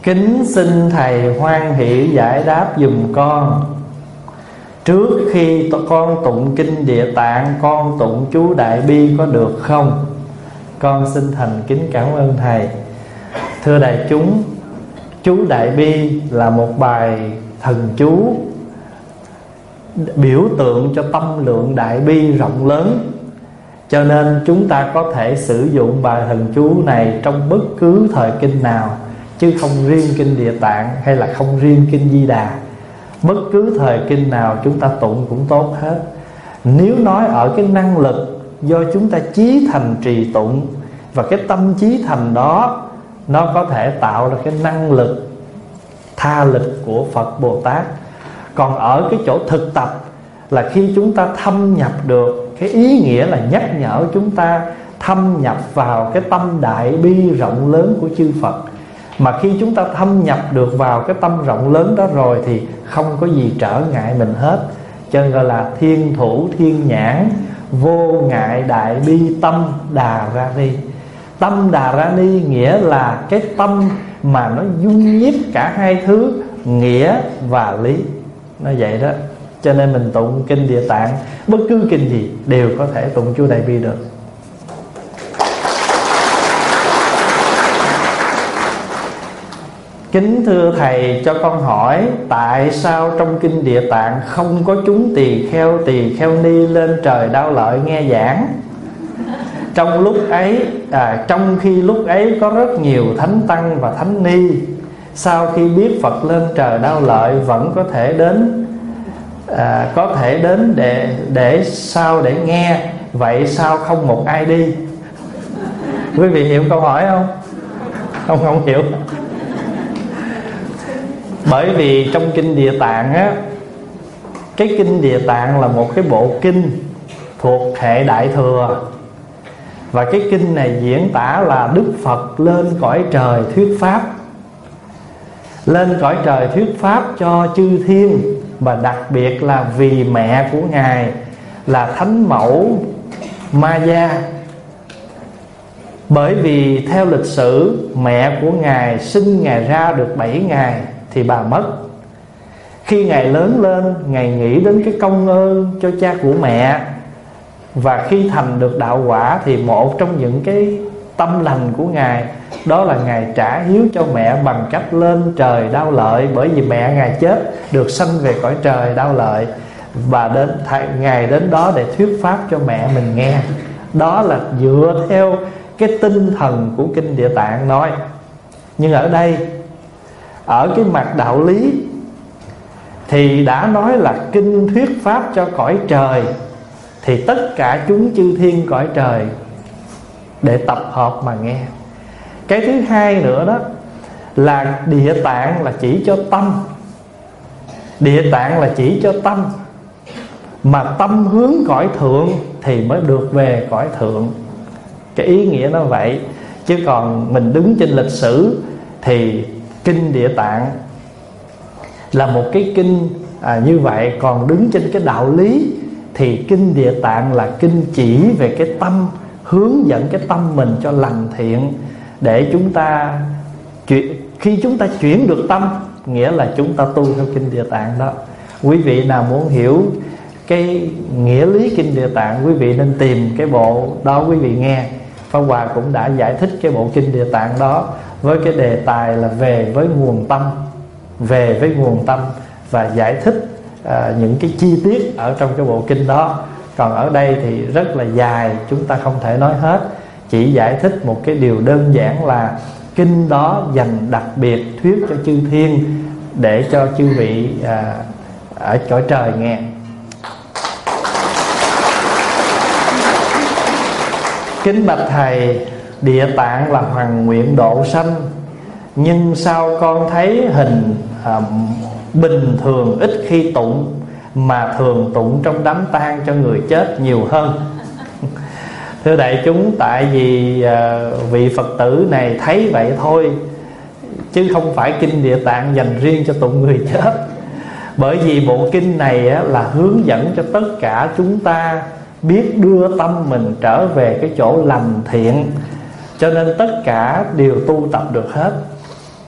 Kính xin Thầy hoan hỷ giải đáp giùm con. Trước khi con tụng kinh Địa Tạng, con tụng chú Đại Bi có được không? Con xin thành kính cảm ơn Thầy. Thưa đại chúng, chú Đại Bi là một bài thần chú biểu tượng cho tâm lượng đại bi rộng lớn, cho nên chúng ta có thể sử dụng bài thần chú này trong bất cứ thời kinh nào, chứ không riêng kinh Địa Tạng hay là không riêng kinh Di Đà. Bất cứ thời kinh nào chúng ta tụng cũng tốt hết. Nếu nói ở cái năng lực do chúng ta chí thành trì tụng, và cái tâm chí thành đó nó có thể tạo ra cái năng lực tha lực của Phật Bồ Tát. Còn ở cái chỗ thực tập là khi chúng ta thâm nhập được, cái ý nghĩa là nhắc nhở chúng ta thâm nhập vào cái tâm đại bi rộng lớn của chư Phật. Mà khi chúng ta thâm nhập được vào cái tâm rộng lớn đó rồi thì không có gì trở ngại mình hết. Cho nên gọi là thiên thủ thiên nhãn, vô ngại đại bi tâm đà ra ni. Tâm đà ra ni nghĩa là cái tâm mà nó dung nhiếp cả hai thứ nghĩa và lý. Nó vậy đó. Cho nên mình tụng kinh Địa Tạng, bất cứ kinh gì đều có thể tụng chú Đại Bi được. Kính thưa Thầy, cho con hỏi tại sao trong kinh Địa Tạng không có chúng tỳ kheo ni lên trời Đao Lợi nghe giảng? Trong khi lúc ấy có rất nhiều thánh tăng và thánh ni, sau khi biết Phật lên trời Đao Lợi vẫn có thể đến để nghe. Vậy sao không một ai đi? Quý vị hiểu câu hỏi không? Không hiểu. Bởi vì trong kinh Địa Tạng á, cái kinh Địa Tạng là một cái bộ kinh thuộc hệ Đại Thừa. Và cái kinh này diễn tả là Đức Phật lên cõi trời thuyết pháp. Lên cõi trời thuyết pháp cho chư thiên, và đặc biệt là vì mẹ của Ngài là Thánh Mẫu Ma Gia. Bởi vì theo lịch sử, mẹ của Ngài sinh Ngài ra được 7 ngày thì bà mất. Khi Ngài lớn lên, Ngài nghĩ đến cái công ơn cho cha của mẹ. Và khi thành được đạo quả thì một trong những cái tâm lành của Ngài đó là Ngài trả hiếu cho mẹ bằng cách lên trời Đao Lợi. Bởi vì mẹ Ngài chết được sanh về cõi trời Đao Lợi, và Ngài đến đó để thuyết pháp cho mẹ mình nghe. Đó là dựa theo cái tinh thần của kinh Địa Tạng nói. Nhưng ở đây, ở cái mặt đạo lý thì đã nói là kinh thuyết pháp cho cõi trời, thì tất cả chúng chư thiên cõi trời để tập hợp mà nghe. Cái thứ hai nữa đó là Địa Tạng là chỉ cho tâm. Địa Tạng là chỉ cho tâm, mà tâm hướng cõi thượng thì mới được về cõi thượng. Cái ý nghĩa nó vậy. Chứ còn mình đứng trên lịch sử thì kinh Địa Tạng là một cái kinh như vậy. Còn đứng trên cái đạo lý thì kinh Địa Tạng là kinh chỉ về cái tâm, hướng dẫn cái tâm mình cho lành thiện, để chúng ta khi chúng ta chuyển được tâm, nghĩa là chúng ta tu theo kinh Địa Tạng đó. Quý vị nào muốn hiểu cái nghĩa lý kinh Địa Tạng, quý vị nên tìm cái bộ đó quý vị nghe. Pháp Hòa cũng đã giải thích cái bộ kinh Địa Tạng đó với cái đề tài là về với nguồn tâm. Về với nguồn tâm và giải thích những cái chi tiết ở trong cái bộ kinh đó. Còn ở đây thì rất là dài, chúng ta không thể nói hết. Chỉ giải thích một cái điều đơn giản là kinh đó dành đặc biệt thuyết cho chư thiên, để cho chư vị ở cõi trời nghe. Kính bạch Thầy, Địa Tạng là hoàng nguyện độ sanh, nhưng sao con thấy hình bình thường ít khi tụng, mà thường tụng trong đám tang cho người chết nhiều hơn? Thưa đại chúng, tại vì vị Phật tử này thấy vậy thôi, chứ không phải kinh Địa Tạng dành riêng cho tụng người chết. Bởi vì bộ kinh này là hướng dẫn cho tất cả chúng ta biết đưa tâm mình trở về cái chỗ lành thiện, cho nên tất cả đều tu tập được hết.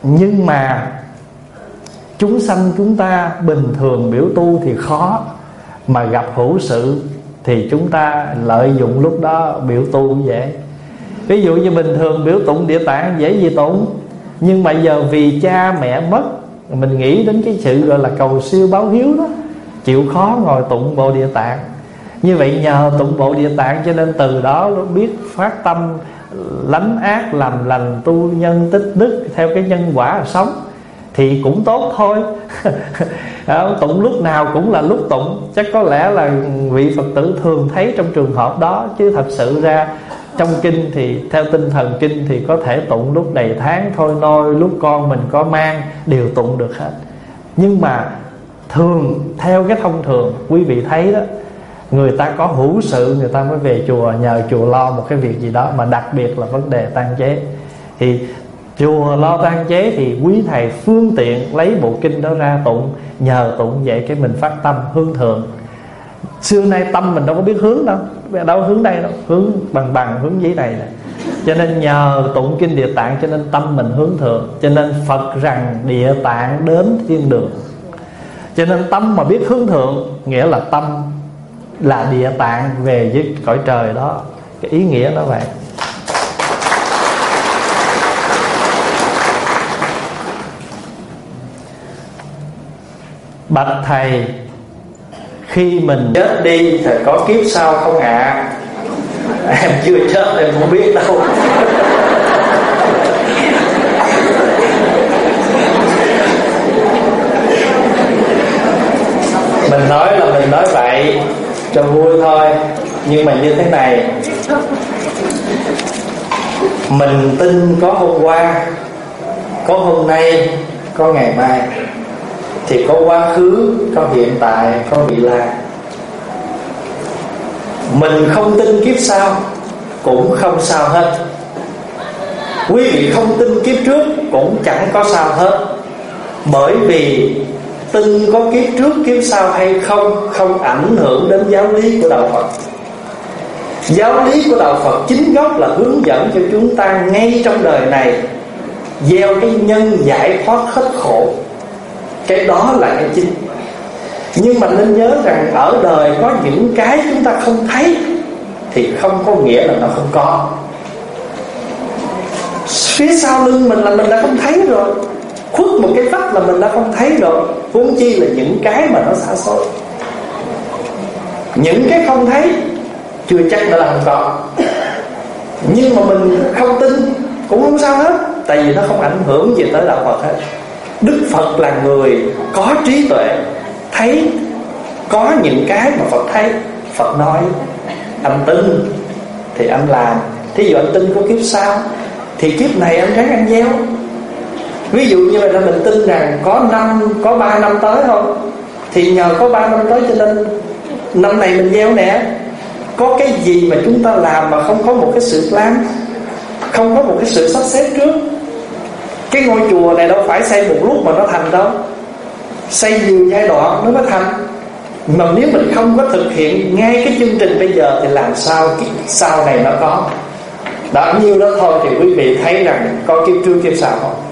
Nhưng mà chúng sanh chúng ta bình thường biểu tu thì khó, mà gặp hữu sự thì chúng ta lợi dụng lúc đó biểu tu cũng dễ. Ví dụ như bình thường biểu tụng Địa Tạng dễ gì tụng, nhưng mà giờ vì cha mẹ mất, mình nghĩ đến cái sự gọi là cầu siêu báo hiếu đó, chịu khó ngồi tụng bộ Địa Tạng. Như vậy nhờ tụng bộ Địa Tạng cho nên từ đó nó biết phát tâm lánh ác làm lành, tu nhân tích đức theo cái nhân quả mà sống thì cũng tốt thôi. Tụng lúc nào cũng là lúc tụng. Chắc có lẽ là vị Phật tử thường thấy trong trường hợp đó, chứ thật sự ra trong kinh thì theo tinh thần kinh thì có thể tụng lúc đầy tháng thôi nôi, lúc con mình có mang đều tụng được hết. Nhưng mà thường theo cái thông thường quý vị thấy đó, người ta có hữu sự người ta mới về chùa, nhờ chùa lo một cái việc gì đó, mà đặc biệt là vấn đề tang chế. Thì chùa lo tang chế thì quý thầy phương tiện lấy bộ kinh đó ra tụng, nhờ tụng vậy cái mình phát tâm hướng thượng. Xưa nay tâm mình đâu có biết hướng đâu hướng đây đâu, hướng bằng hướng dưới này nè. Cho nên nhờ tụng kinh Địa Tạng cho nên tâm mình hướng thượng. Cho nên Phật rằng Địa Tạng đến thiên đường. Cho nên tâm mà biết hướng thượng nghĩa là tâm là Địa Tạng về với cõi trời đó. Cái ý nghĩa nó vậy. Bạch thầy, khi mình chết đi thì có kiếp sau không ạ? Em chưa chết em không biết đâu. Mình nói là mình nói vậy cho vui thôi. Nhưng mà như thế này, mình tin có hôm qua, có hôm nay, có ngày mai, thì có quá khứ, có hiện tại, có vị lai. Mình không tin kiếp sau cũng không sao hết. Quý vị không tin kiếp trước cũng chẳng có sao hết. Bởi vì tin có kiếp trước kiếp sau hay không không ảnh hưởng đến giáo lý của đạo Phật. Giáo lý của đạo Phật chính gốc là hướng dẫn cho chúng ta ngay trong đời này gieo cái nhân giải thoát hết khổ. Cái đó là cái chính. Nhưng mà nên nhớ rằng ở đời có những cái chúng ta không thấy thì không có nghĩa là nó không có. Phía sau lưng mình là mình đã không thấy rồi, khuất một cái vách là mình đã không thấy rồi, huống chi là những cái mà nó xa xôi. Những cái không thấy chưa chắc đã là không có. Nhưng mà mình không tin cũng không sao hết, tại vì nó không ảnh hưởng gì tới đạo Phật hết. Đức Phật là người có trí tuệ, thấy có những cái mà Phật thấy. Phật nói anh tin thì anh làm. Thí dụ anh tin có kiếp sau thì kiếp này anh ráng anh gieo. Ví dụ như là mình tin rằng có 3 năm tới không, thì nhờ có 3 năm tới cho nên năm này mình gieo nè. Có cái gì mà chúng ta làm mà không có một cái sự plan, không có một cái sự sắp xếp trước. Cái ngôi chùa này đâu phải xây một lúc mà nó thành đâu, xây nhiều giai đoạn nó mới thành. Mà nếu mình không có thực hiện ngay cái chương trình bây giờ thì làm sao sau này nó có. Đó, nhiêu đó thôi thì quý vị thấy rằng có kiếp trước kiếp sau không.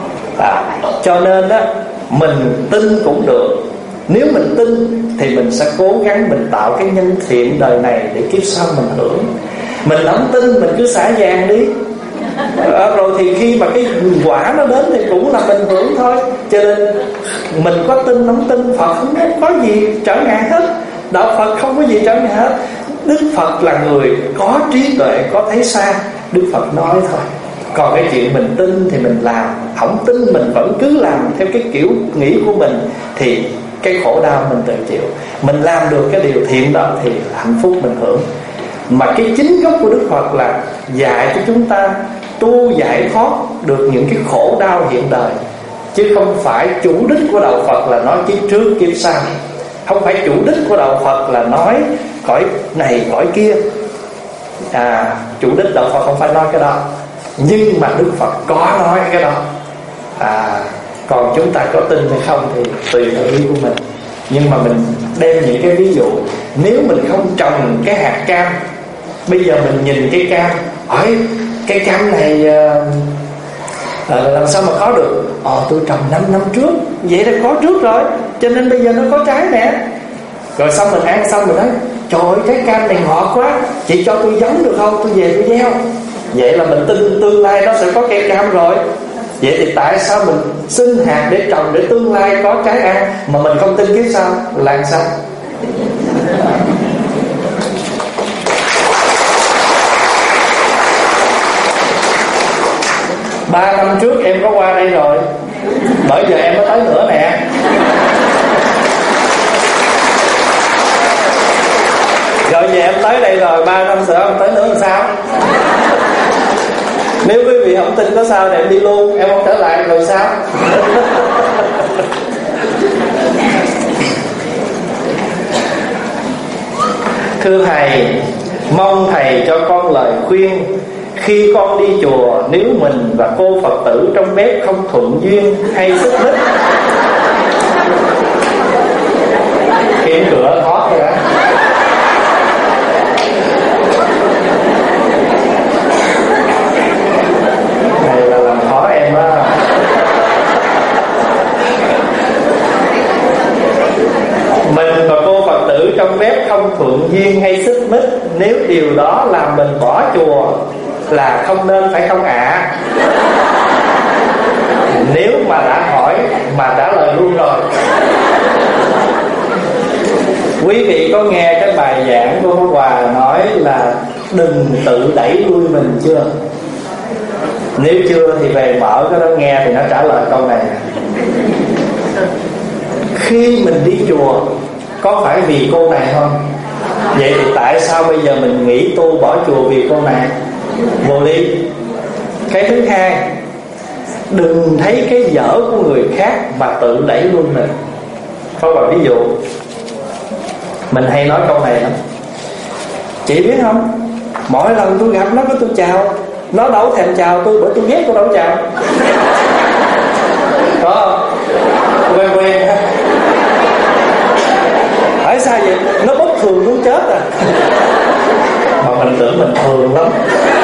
Cho nên đó, mình tin cũng được. Nếu mình tin thì mình sẽ cố gắng mình tạo cái nhân thiện đời này để kiếp sau mình hưởng. Mình không tin mình cứ xả vàng đi, rồi thì khi mà cái quả nó đến thì cũng là mình hưởng thôi. Cho nên mình có tin không tin, Phật không có gì trở ngại hết. Đạo Phật không có gì trở ngại hết. Đức Phật là người có trí tuệ, có thấy xa. Đức Phật nói thôi. Còn cái chuyện mình tin thì mình làm, không tin mình vẫn cứ làm theo cái kiểu nghĩ của mình, thì cái khổ đau mình tự chịu. Mình làm được cái điều thiện đó thì hạnh phúc mình hưởng. Mà cái chính gốc của Đức Phật là dạy cho chúng ta tu giải thoát được những cái khổ đau hiện đời, chứ không phải chủ đích của đạo Phật là nói kiếp trước kiếp sau. Không phải chủ đích của đạo Phật là nói cõi này cõi kia. Chủ đích đạo Phật không phải nói cái đó, nhưng mà Đức Phật có nói cái đó. Còn chúng ta có tin hay không thì tùy theo ý của mình. Nhưng mà mình đem những cái ví dụ. Nếu mình không trồng cái hạt cam, bây giờ mình nhìn cái cam, hỏi cái cam này Làm sao mà có được? Tôi trồng 5 năm trước. Vậy là có trước rồi, cho nên bây giờ nó có trái nè. Rồi xong mình ăn xong mình nói trời ơi, trái cam này ngọt quá, chị cho tôi giống được không, tôi về tôi gieo. Vậy là mình tin tương lai nó sẽ có cây cam rồi. Vậy thì tại sao mình xin hạt để trồng để tương lai có trái ăn, mà mình không tin kiếp sau là làm sao? 3 năm trước em có qua đây rồi, bởi giờ em mới tới nữa nè. Rồi giờ em tới đây rồi, 3 năm nữa em tới nữa làm sao? Nếu quý vị không tin có sao thì em đi luôn, em không trở lại rồi sao? Thưa Thầy, mong Thầy cho con lời khuyên. Khi con đi chùa, nếu mình và cô Phật tử trong bếp không thuận duyên hay xích mích, kiếm cửa thoát rồi đó. Này là làm khó em á. Mình và cô Phật tử trong bếp không thuận duyên hay xích mích, nếu điều đó làm mình bỏ chùa là không nên, phải không ạ? Nếu mà đã hỏi mà trả lời luôn rồi. Quý vị có nghe cái bài giảng của Pháp Hòa nói là đừng tự đẩy lui mình chưa? Nếu chưa thì về mở cái đó nghe thì nó trả lời câu này. Khi mình đi chùa có phải vì cô này không? Vậy thì tại sao bây giờ mình nghỉ tu bỏ chùa vì cô này? Vô lý. Cái thứ hai, đừng thấy cái dở của người khác mà tự đẩy lui mình. Pháp Hòa ví dụ, mình hay nói câu này lắm. Chị biết không, mỗi lần tôi gặp nó có tôi chào, nó đâu thèm chào tôi, bởi tôi ghét, tôi đâu chào. Có không? Quen quen ha. Tại sao vậy? Nó bất thường muốn chết à. Mà mình tưởng mình thường lắm.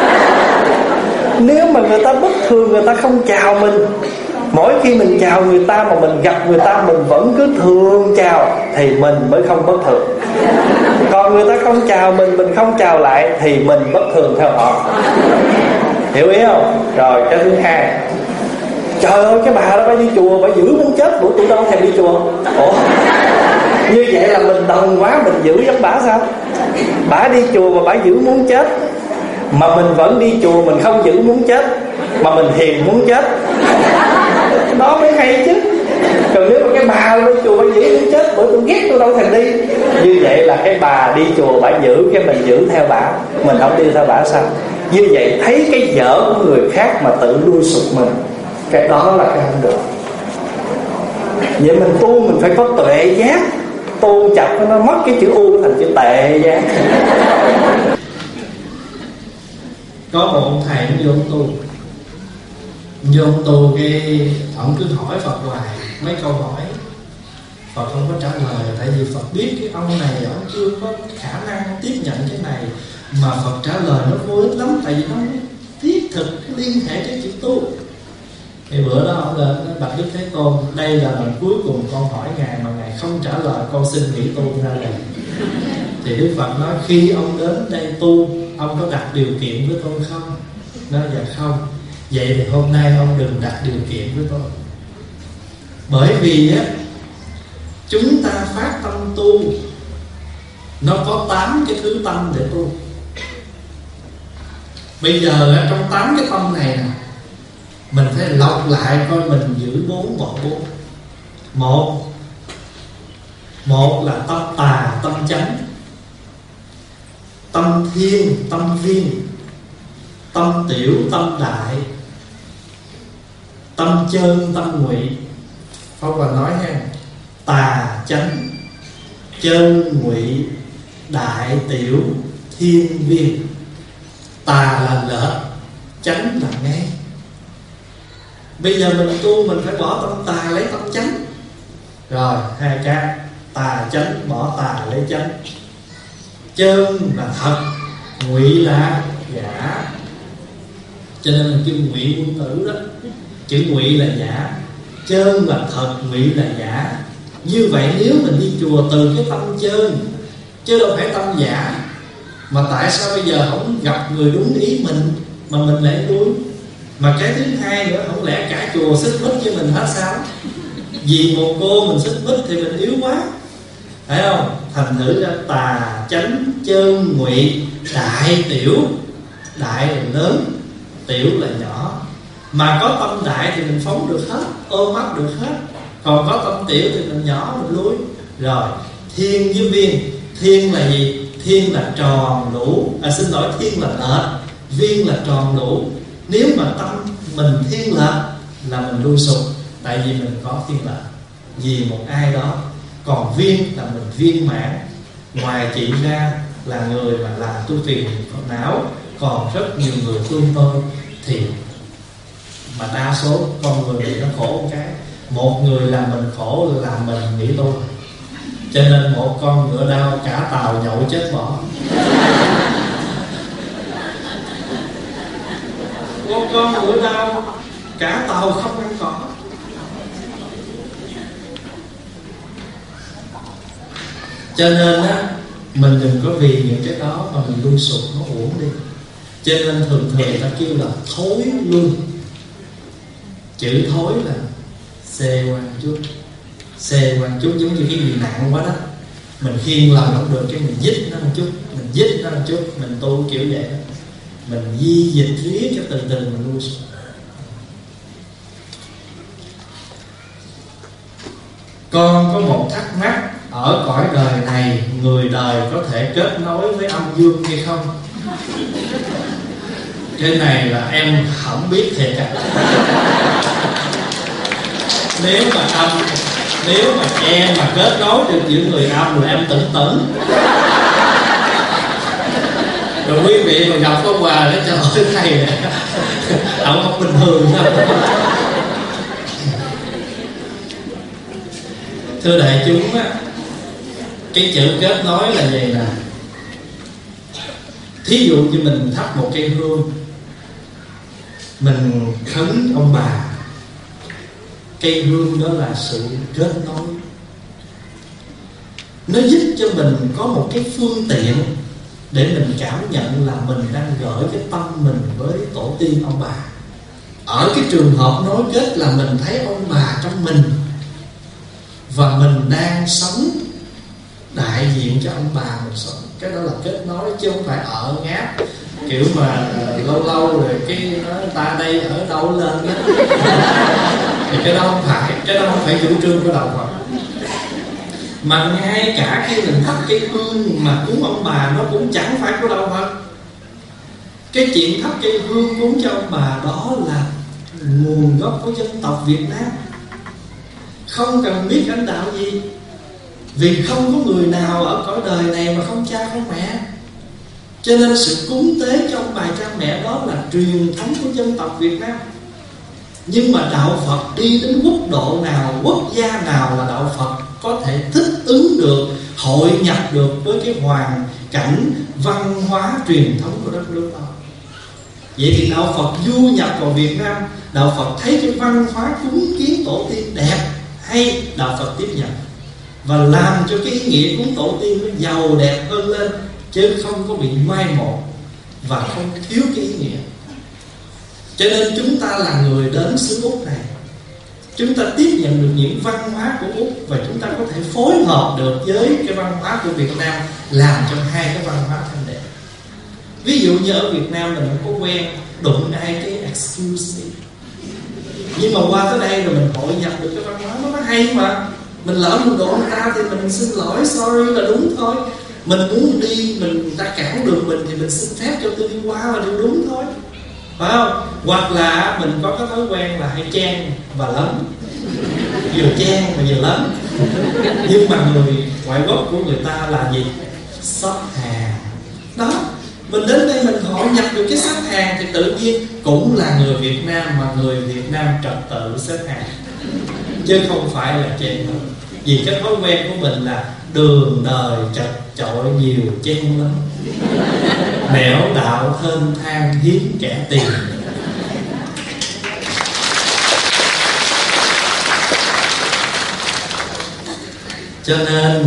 Nếu mà người ta bất thường, người ta không chào mình, mỗi khi mình chào người ta mà mình gặp người ta mình vẫn cứ thường chào, thì mình mới không bất thường. Còn người ta không chào mình không chào lại, thì mình bất thường theo họ. Hiểu ý không? Rồi cái thứ hai, trời ơi cái bà đó bà đi chùa, bà giữ muốn chết, bữa tôi đâu thèm đi chùa. Ủa, như vậy là mình đồng quá, mình giữ giống bà sao? Bà đi chùa mà bà giữ muốn chết, mà mình vẫn đi chùa mình không giữ muốn chết, mà mình hiền muốn chết, đó mới hay chứ. Còn nếu mà cái bà đi chùa bà giữ muốn chết, bữa tôi ghét tôi đâu thèm đi, như vậy là cái bà đi chùa bà giữ, cái mình giữ theo bà, mình không đi theo bà sao? Như vậy thấy cái dở của người khác mà tự lui sụp mình, cái đó là cái không được. Vậy mình tu mình phải có tuệ giác. Tu chặt nó mất cái chữ U thành chữ tệ giác. Có một ông thầy vô ông tu cái ông cứ hỏi Phật hoài mấy câu hỏi, Phật không có trả lời. Tại vì Phật biết cái ông này ông chưa có khả năng tiếp nhận cái này, mà Phật trả lời nó vô ích lắm. Tại vì nó thiết thực liên hệ tới chuyện tu. Thì bữa đó ông lên bạch Đức Thế Tôn, đây là lần cuối cùng con hỏi ngài mà ngài không trả lời, con xin nghỉ tu ra đây. Thì Đức Phật nói khi ông đến đây tu, ông có đặt điều kiện với tôi không? Nói dạ không. Vậy thì hôm nay ông đừng đặt điều kiện với tôi. Bởi vì á, chúng ta phát tâm tu, nó có 8 cái thứ tâm để tu. Bây giờ trong 8 cái tâm này nè, mình phải lọc lại coi mình giữ 4 bỏ 4. Một là tâm tà, tâm chánh, tâm thiên, tâm viên, tâm tiểu, tâm đại, tâm chân, tâm ngụy. Pháp Hòa nói ha, tà, chánh, chân, ngụy, đại, tiểu, thiên, viên. Tà là lệch, chánh là ngay. Bây giờ mình tu mình phải bỏ tâm tà lấy tâm chánh. Rồi hai cái, tà chánh, bỏ tà lấy chánh. Chân là thật, ngụy là giả. Cho nên mình kêu ngụy quân tử đó. chữ ngụy là giả, chơn là thật, ngụy là giả. Như vậy nếu mình đi chùa từ cái tâm chơn chứ đâu phải tâm giả, mà tại sao bây giờ không gặp người đúng ý mình mà mình lại đuối? Mà cái thứ hai nữa, không lẽ cả chùa xích mích với mình hết sao? Vì một cô mình xích mích thì mình yếu quá, phải không? Thành thử ra tà chánh chơn ngụy, đại tiểu. Đại là lớn, tiểu là nhỏ. Mà có tâm đại thì mình phóng được hết, ôm ấp được hết. Còn có tâm tiểu thì mình nhỏ, mình lui. Rồi, thiên với viên. Thiên là gì? Thiên là tròn đủ. Thiên là lệch, viên là tròn đủ. Nếu mà tâm mình thiên lệch là mình lui sụp, tại vì mình có thiên lệch vì một ai đó. Còn viên là mình viên mãn. Ngoài chị ra là người mà làm tu phiền não còn rất nhiều người thương tôi, thì mà đa số con người thì nó khổ một cái, một người làm mình khổ là mình nghĩ tôi. Cho nên một con ngựa đau cả tàu nhậu chết bỏ. Một con ngựa đau cả tàu không ăn cỏ. Cho nên á, mình đừng có vì những cái đó mà mình lui sụp, nó uổng đi. Cho nên thường ta kêu là thối luân. Chữ thối là xê quan chút. Xê quan chút giống như cái gì nặng quá đó, mình khiêng làm không được, cái mình dít nó một chút, mình dít nó một chút, mình tu kiểu vậy đó. Mình di dịch riết cho từ từ mình lui sụp. Con có một thắc mắc, ở cõi đời này người đời có thể kết nối với âm dương hay không? Cái này là em không biết thiệt à. Nếu mà em mà kết nối được giữa người âm là em tỉnh. Rồi quý vị mà gặp có quà để cho hỏi thầy nè, ông không bình thường đâu. Thưa đại chúng á, cái chữ kết nối là gì nè? Thí dụ như mình thắp một cây hương, mình khấn ông bà, cây hương đó là sự kết nối. Nó giúp cho mình có một cái phương tiện để mình cảm nhận là mình đang gửi cái tâm mình với tổ tiên ông bà. Ở cái trường hợp nối kết là mình thấy ông bà trong mình, và mình đang sống đại diện cho ông bà mình sống. Cái đó là kết nối, chứ không phải ở ngáp kiểu mà lâu lâu rồi cái nói ta đây ở đâu lên đó. Thì cái đó không phải chủ trương của đạo Phật. Mà ngay cả khi mình thắp cái hương mà cúng ông bà, nó cũng chẳng phải của đạo Phật. Cái chuyện thắp cây hương cúng cho ông bà đó là nguồn gốc của dân tộc Việt Nam, không cần biết lãnh đạo gì. Vì không có người nào ở cõi đời này mà không cha không mẹ. Cho nên sự cúng tế cho ông bà cha mẹ đó là truyền thống của dân tộc Việt Nam. Nhưng mà đạo Phật đi đến quốc độ nào, quốc gia nào là đạo Phật có thể thích ứng được, hội nhập được với cái hoàn cảnh văn hóa truyền thống của đất nước đó. Vậy thì đạo Phật du nhập vào Việt Nam, đạo Phật thấy cái văn hóa cúng kiến tổ tiên đẹp hay, đạo Phật tiếp nhận và làm cho cái ý nghĩa cúng tổ tiên nó giàu đẹp hơn lên, chứ không có bị mai một và không thiếu cái ý nghĩa. Cho nên chúng ta là người đến xứ Úc này, chúng ta tiếp nhận được những văn hóa của Úc và chúng ta có thể phối hợp được với cái văn hóa của Việt Nam, làm cho hai cái văn hóa thành đẹp. Ví dụ như ở Việt Nam mình không có quen đụng ai cái excuse me, nhưng mà qua tới đây rồi mình hội nhập được cái văn hóa nó hay mà. Mình lỡ mình đụng người ta thì mình xin lỗi, sorry là đúng thôi. Mình muốn đi, người ta cản đường mình thì mình xin phép cho tôi đi qua là điều đúng thôi, phải không? Hoặc là mình có cái thói quen là hay chen và lấn, vừa chen và vừa lấn. Nhưng mà người ngoại quốc của người ta là gì? Xếp hàng đó. Mình đến đây mình hội nhập được cái xếp hàng thì tự nhiên cũng là người Việt Nam, mà người Việt Nam trật tự xếp hàng, chứ không phải là chen lấn. Vì cái thói quen của mình là đường đời chật chội nhiều chen lấn, nẻo đạo thênh thang hiếm kẻ tiền. Cho nên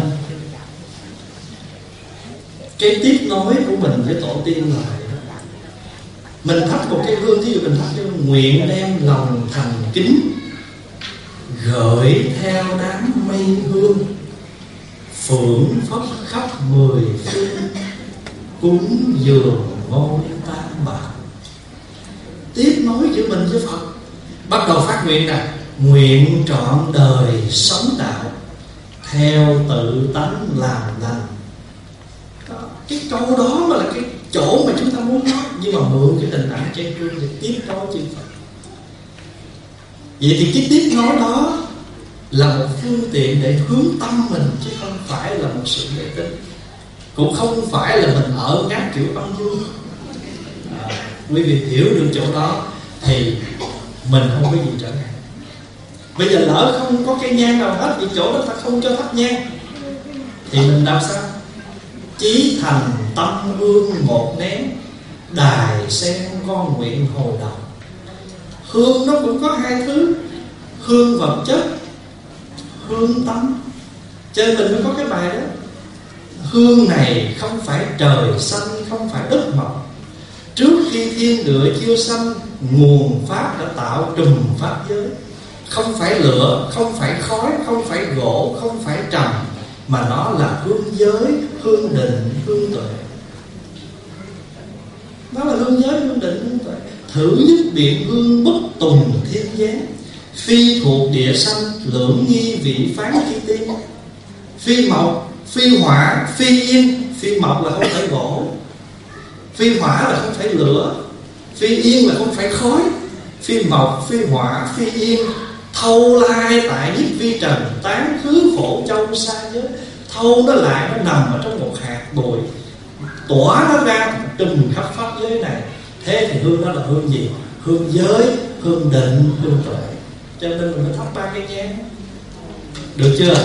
cái tiếp nối của mình với tổ tiên là mình thắp một cái hương, thí dụ mình thắp cái nguyện đem lòng thành kính gửi theo đám mây hương, phượng phất khắp mười phương, cúng dường ngôi tam bảo. Tiếp nối giữa mình với Phật. Bắt đầu phát nguyện nè: nguyện trọn đời sống đạo, theo tự tánh làm lành. Cái câu đó mà là cái chỗ mà chúng ta muốn nói, nhưng mà mượn cái tình ảnh chay hương để tiếp nối chư Phật. Vậy thì cái tiếp nối đó là một phương tiện để hướng tâm mình, chứ không phải là một sự mê tín, cũng không phải là mình ở ngát kiểu âm dương. Quý vị hiểu được chỗ đó thì mình không có gì trở ngại. Bây giờ lỡ không có cây nhang nào hết, vì chỗ đó ta không cho thắp nhang, thì mình làm sao? Chí thành tâm hương một nén, đài sen con nguyện hồi đầu. Hương nó cũng có hai thứ: hương vật chất, hương tâm. Cho nên mình mới có cái bài đó: hương này không phải trời xanh, không phải đất mọc, trước khi thiên địa chưa sanh, nguồn pháp đã tạo trùm pháp giới. Không phải lửa, không phải khói, không phải gỗ, không phải trầm, mà nó là hương giới, hương định, hương tuệ. Nó là hương giới, hương định, hương tuệ. Thử nhất biện hương bất tùng thiên gián, phi thuộc địa sanh, lưỡng nghi vị phán chi tiên. Phi mộc, phi hỏa, phi yên. Phi mộc là không phải gỗ, phi hỏa là không phải lửa, phi yên là không phải khói. Phi mộc, phi hỏa, phi yên, thâu lai tại nhất vi trần, tán khứ khổ châu xa giới. Thâu nó lại, nó nằm ở trong một hạt bụi, tỏa nó ra trùm khắp pháp giới này. Thế thì hương đó là hương gì? Hương giới, hương định, hương tuệ. Cho nên mình mới thắp ba cái nhang. Được chưa?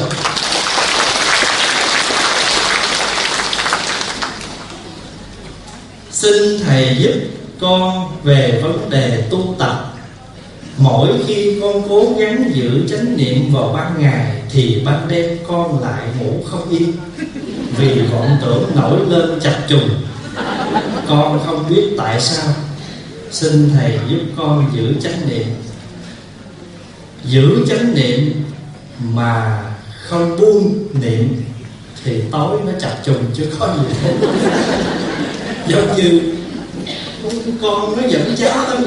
Xin Thầy giúp con về vấn đề tu tập. Mỗi khi con cố gắng giữ chánh niệm vào ban ngày, thì ban đêm con lại ngủ không yên, vì vọng tưởng nổi lên chập trùng. Con không biết tại sao. Xin Thầy giúp con giữ chánh niệm. Giữ chánh niệm mà không buông niệm thì tối nó chập trùng chứ có gì hết. Giống như con nó dẫn cháu tới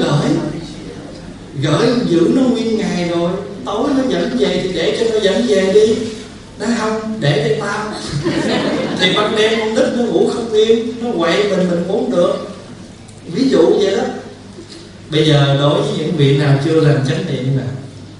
gửi giữ nó nguyên ngày rồi, tối nó dẫn về thì để cho nó dẫn về đi. Nó không, để đây tao. Thì ban đêm con nít nó ngủ không yên, nó quậy mình muốn được. Ví dụ vậy đó. Bây giờ đối với những vị nào chưa làm chánh niệm nè,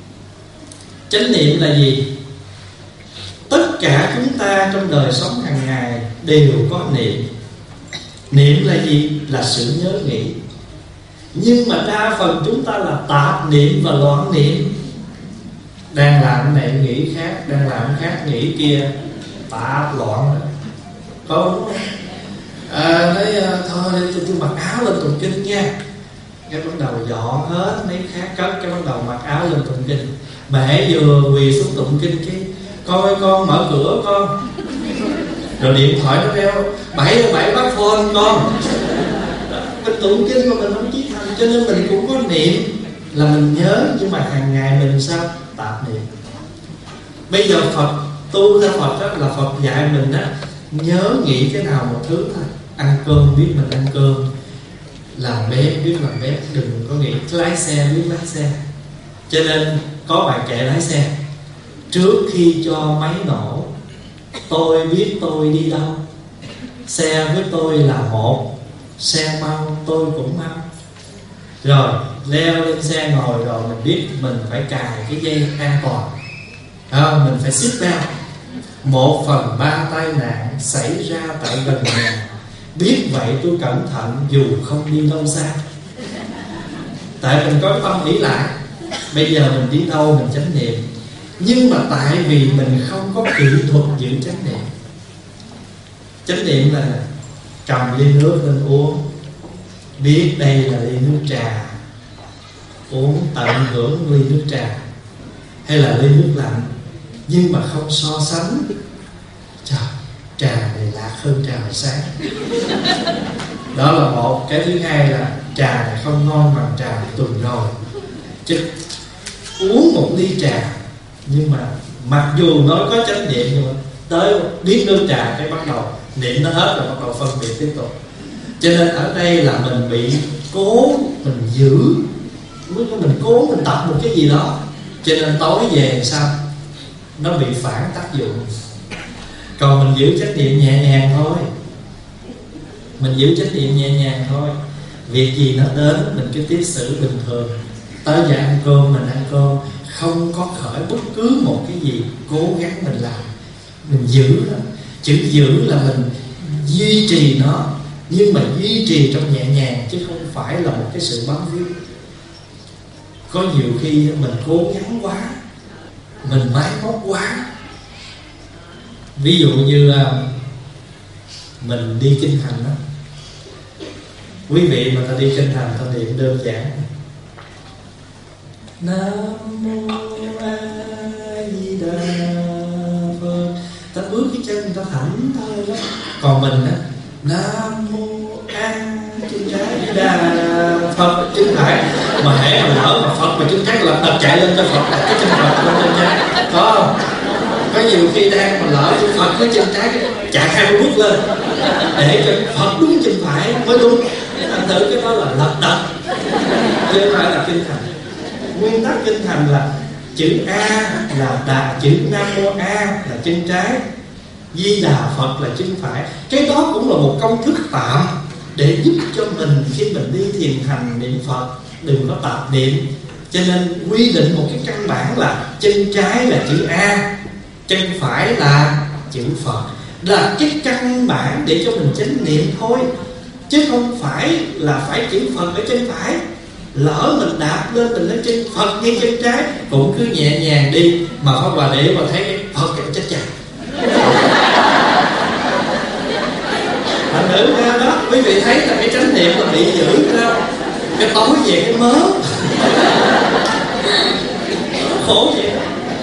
chánh niệm là gì? Tất cả chúng ta trong đời sống hàng ngày đều có niệm. Niệm là gì? Là sự nhớ nghĩ. Nhưng mà đa phần chúng ta là tạp niệm và loạn niệm. Đang làm cái này nghĩ khác, đang làm cái khác nghĩ kia, tạp loạn. Có đúng không? Nói thôi tôi mặc áo lên tụng kinh nha. Cái bắt đầu dọn hết mấy khác cất, cái bắt đầu mặc áo lên tụng kinh. Mẹ vừa quỳ xuống tụng kinh cái coi con mở cửa con, rồi điện thoại nó reo 7 bắt phone con. Mình tụng kinh mà mình không chí thành. Cho nên mình cũng có niệm là mình nhớ, nhưng mà hàng ngày mình sao? Tạp niệm. Bây giờ Phật tu theo Phật đó, là Phật dạy mình đó, nhớ nghĩ cái nào một thứ thôi. Ăn cơm biết mình ăn cơm, làm bếp biết làm bếp, đừng có nghĩ lái xe biết lái xe. Cho nên có bài kệ lái xe: trước khi cho máy nổ, tôi biết tôi đi đâu. Xe với tôi là một, xe mau tôi cũng mau. Rồi leo lên xe ngồi rồi mình biết mình phải cài cái dây an toàn, mình phải xích belt. 1/3 tai nạn xảy ra tại gần nhà. Biết vậy tôi cẩn thận dù không đi đâu xa. Tại mình có tâm ý lại, bây giờ mình đi đâu mình chánh niệm. Nhưng mà tại vì mình không có kỹ thuật giữ chánh niệm. Chánh niệm là cầm ly nước lên uống, biết đây là ly nước trà, uống tận hưởng ly nước trà hay là ly nước lạnh. nhưng mà không so sánh. Trời, trà này lạc hơn trà hồi sáng. Đó là một. Cái thứ hai là trà này không ngon bằng trà tuần rồi. Chứ uống một ly trà, nhưng mà mặc dù nó có chánh niệm, nhưng mà tới biết nước trà cái bắt đầu niệm nó hết rồi, bắt đầu phân biệt tiếp tục. Cho nên ở đây là mình bị cố mình giữ, mình cố mình tập một cái gì đó, cho nên tối về sao nó bị phản tác dụng. Còn mình giữ trách nhiệm nhẹ nhàng thôi, mình giữ trách nhiệm nhẹ nhàng thôi, việc gì nó đến mình cứ tiếp xử bình thường. Tới giờ ăn cơm mình ăn cơm, không có khởi bất cứ một cái gì, cố gắng mình làm, mình giữ nó. Chữ giữ là mình duy trì nó, nhưng mà duy trì trong nhẹ nhàng, chứ không phải là một cái sự bám víu. Có nhiều khi mình cố gắng quá, mình máy móc quá. Ví dụ như mình đi kinh hành đó, quý vị mà ta đi kinh hành ta niệm đơn giản: Nam mô A Di Đà Phật. Ta bước cái chân ta thảnh thôi đó. Còn mình á, Nam mô A chân trái Đà Phật chân phải. Mà hễ mà lỡ mà Phật mà chân trái là đập chạy lên cho Phật, đặt cái chân Phật lên chân trái, có không? Có nhiều khi đang mà lỡ chân Phật với chân trái chạy 20 bước lên để cho Phật đúng chân phải mới đúng. Thành thử cái đó là lật đật, chứ không phải là kinh hành. Nguyên tắc kinh hành là chữ A là đà, chữ Nam Mô A là chân trái, Di Đà Phật là chân phải. Cái đó cũng là một công thức tạm để giúp cho mình khi mình đi thiền hành niệm Phật đừng có tạp niệm. Cho nên quy định một cái căn bản là chân trái là chữ A, chân phải là chữ Phật, là cái căn bản để cho mình chánh niệm thôi, chứ không phải là phải chữ Phật ở chân phải. Lỡ mình đạp lên mình lên chân Phật ngay chân trái cũng cứ nhẹ nhàng đi, mà Pháp Hòa để mà thấy cái Phật cái chết chặt. Thành thử ra đó, quý vị thấy là cái chánh niệm là bị giữ đâu, cái tối về cái mớ khổ vậy.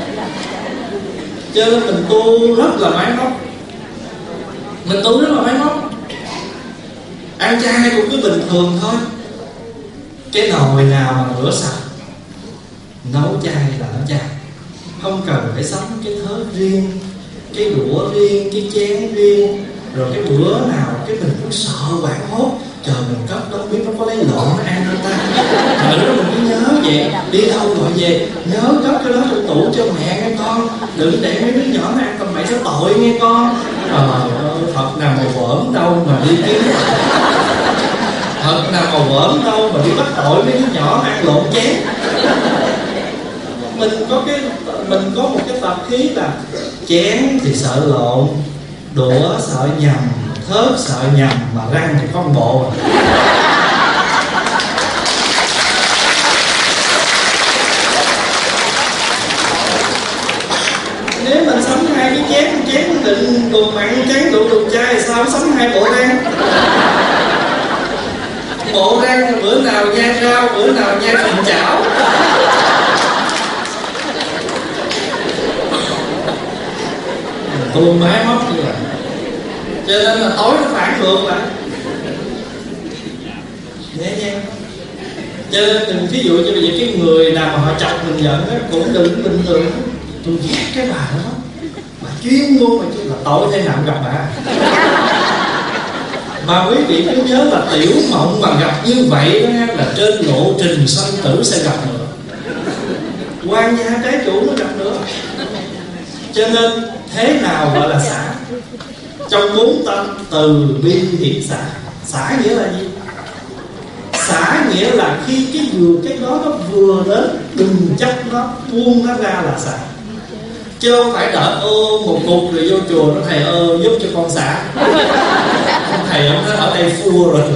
Cho nên mình tu rất là máy móc, mình tu rất là máy móc. Ăn chay cũng cứ bình thường thôi. Cái nồi nào mà rửa sạch, nấu chay là nấu chay, không cần phải sắm cái thớt riêng, cái đũa riêng, cái chén riêng. Rồi cái bữa nào cái mình cũng sợ hoảng hốt, trời mình cất đó không biết nó có lấy lộn nó ăn không ta. Rồi đó mình cứ nhớ vậy, đi đâu gọi về nhớ cất cái đó trong tủ cho mẹ nghe con, đừng để mấy đứa nhỏ nó ăn tầm bậy, nó tội nghe con. Phật nào mà vỡn đâu mà đi kiếm, Phật nào mà vỡn đâu mà đi bắt tội mấy đứa nhỏ ăn lộn chén. Mình có một cái tập khí là chén thì sợ lộn, đũa sợ nhầm, thớt sợ nhầm, mà răng thì có một bộ. Nếu mình sắm hai cái chén đựng đồ mặn, chén đựng đồ chay, sao sắm hai bộ răng? Bộ răng bữa nào nhai rau, bữa nào nhai phần chảo. Tu máy móc như vậy, cho nên là tối nó phản ngược lại nhẹ nhàng. Cho nên đừng, ví dụ như bây giờ cái người nào mà họ chọc mình giận á, cũng đừng bình thường. Tôi ghét cái bà đó, bà chuyên luôn mà chứ là tội thế nào gặp bà. Mà quý vị cứ nhớ là tiểu mộng mà gặp như vậy đó là trên lộ trình sanh tử sẽ gặp nữa, quan gia trái chủ nó gặp nữa. Cho nên thế nào gọi là xả? Trong 4 tâm từ bi hiển xả. Xả nghĩa là gì? Xả nghĩa là khi cái đó nó vừa đến, đừng chấp nó, buông nó ra là xả. Chứ không phải đợi một cục rồi vô chùa nó thầy giúp cho con xả. Thầy ông nói ở đây phua rồi,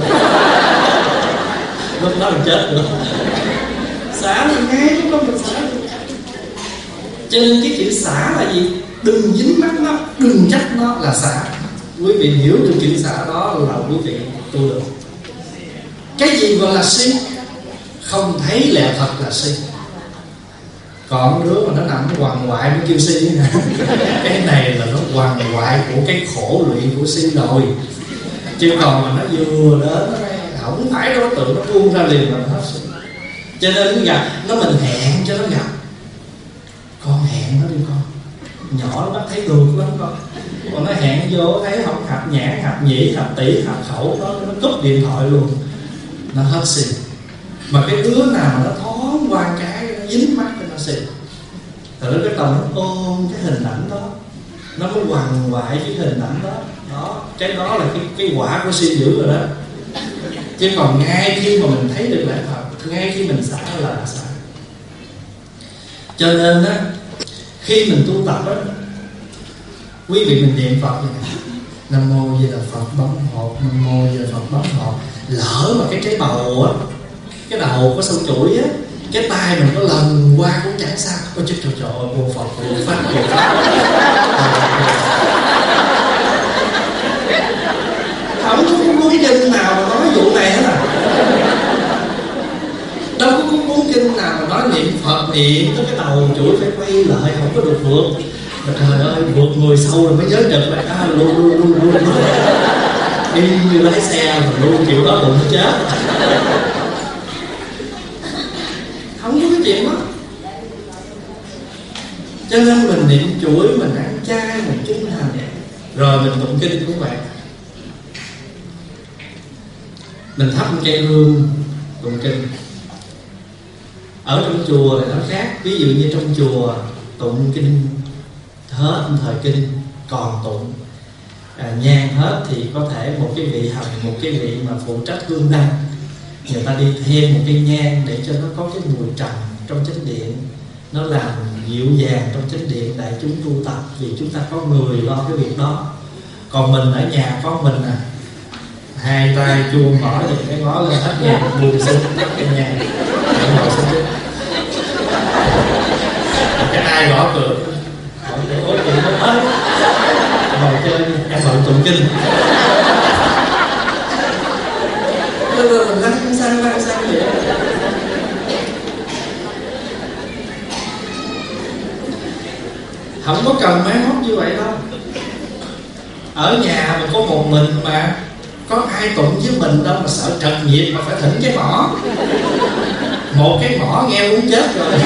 lúc đó mình chết nữa. Xả thì ngay lúc đó mình xả. Cho nên cái chữ xả là gì? Đừng dính mắc nó, đừng trách nó là xả. Quý vị hiểu được chữ xả đó là quý vị tu được. Cái gì gọi là si? Không thấy lẽ thật là si. Còn đứa mà nó nằm quằn quại nó kêu si nè. Cái này là nó quằn quại của cái khổ luyện của si rồi. Chứ còn mà nó vừa đến nó không phải đối tượng, nó buông ra liền là nó hết sự. Cho nên nó gặp nó, mình hẹn cho nó gặp. Con hẹn nó đi con, nhỏ nó bắt thấy được lắm con. Còn nó hẹn vô thấy không hợp nhãn, hợp nhĩ, hợp tỷ, hợp khẩu, nó cúp điện thoại luôn, nó hết xì. Mà cái đứa nào mà nó thoáng qua cái nó dính mắt cho nó xì, rồi nó cái tầm nó ôm cái hình ảnh đó, nó mới quằn quại cái hình ảnh đó. Đó, cái đó là cái quả của si dữ rồi đó. Chứ còn ngay khi mà mình thấy được lẽ thật, ngay khi mình xả là xả. Cho nên á, khi mình tu tập á, quý vị mình niệm Phật này, Nam Mô Di Đà Phật bấm hột, Nam Mô Di Đà Phật bấm hột. Lỡ mà cái trái bầu á, cái đầu có sâu chuỗi á, cái tay mình có lần qua cũng chẳng sao. Ôi trời trời ơi, vô Phật, vô Pháp, vô Pháp. Không có cuốn kinh nào mà nói vụ này hết à. Đâu có cuốn kinh nào mà nói niệm Phật niệm tới cái đầu chuỗi phải quay lại, không có được vượt. Trời ơi, vượt người sâu rồi mới giới trực lại. Luôn đi như lái xe mà luôn kiểu đó bụng nó chết. Không có cái chuyện đó. Cho nên mình niệm chuỗi, mình ăn chay, mình chứng hành, rồi mình tụng kinh của bạn. Mình thắp một cây hương tụng kinh. Ở trong chùa thì nó khác. Ví dụ như trong chùa tụng kinh hết thời kinh còn tụng, nhang hết thì có thể một cái vị hồng, một cái vị mà phụ trách hương đăng, người ta đi thêm một cây nhang để cho nó có cái mùi trầm trong chánh điện, nó làm dịu dàng trong chánh điện đại chúng tu tập, vì chúng ta có người lo cái việc đó. Còn mình ở nhà có mình à, hai tay chuông mỏi thì cái ngó lên hết nhà buông xuống cái nhang để ngồi xuống trước. Cái ai gõ cửa ôi chị nó ơi ngồi chơi em bận tụng kinh. Rồi mình lăn xăng vậy. Không có cần máy móc như vậy đâu. Ở nhà mình có một mình mà, có ai tụng với mình đâu mà sợ trật nhịp mà phải thỉnh cái mỏ. Một cái mỏ nghe muốn chết rồi.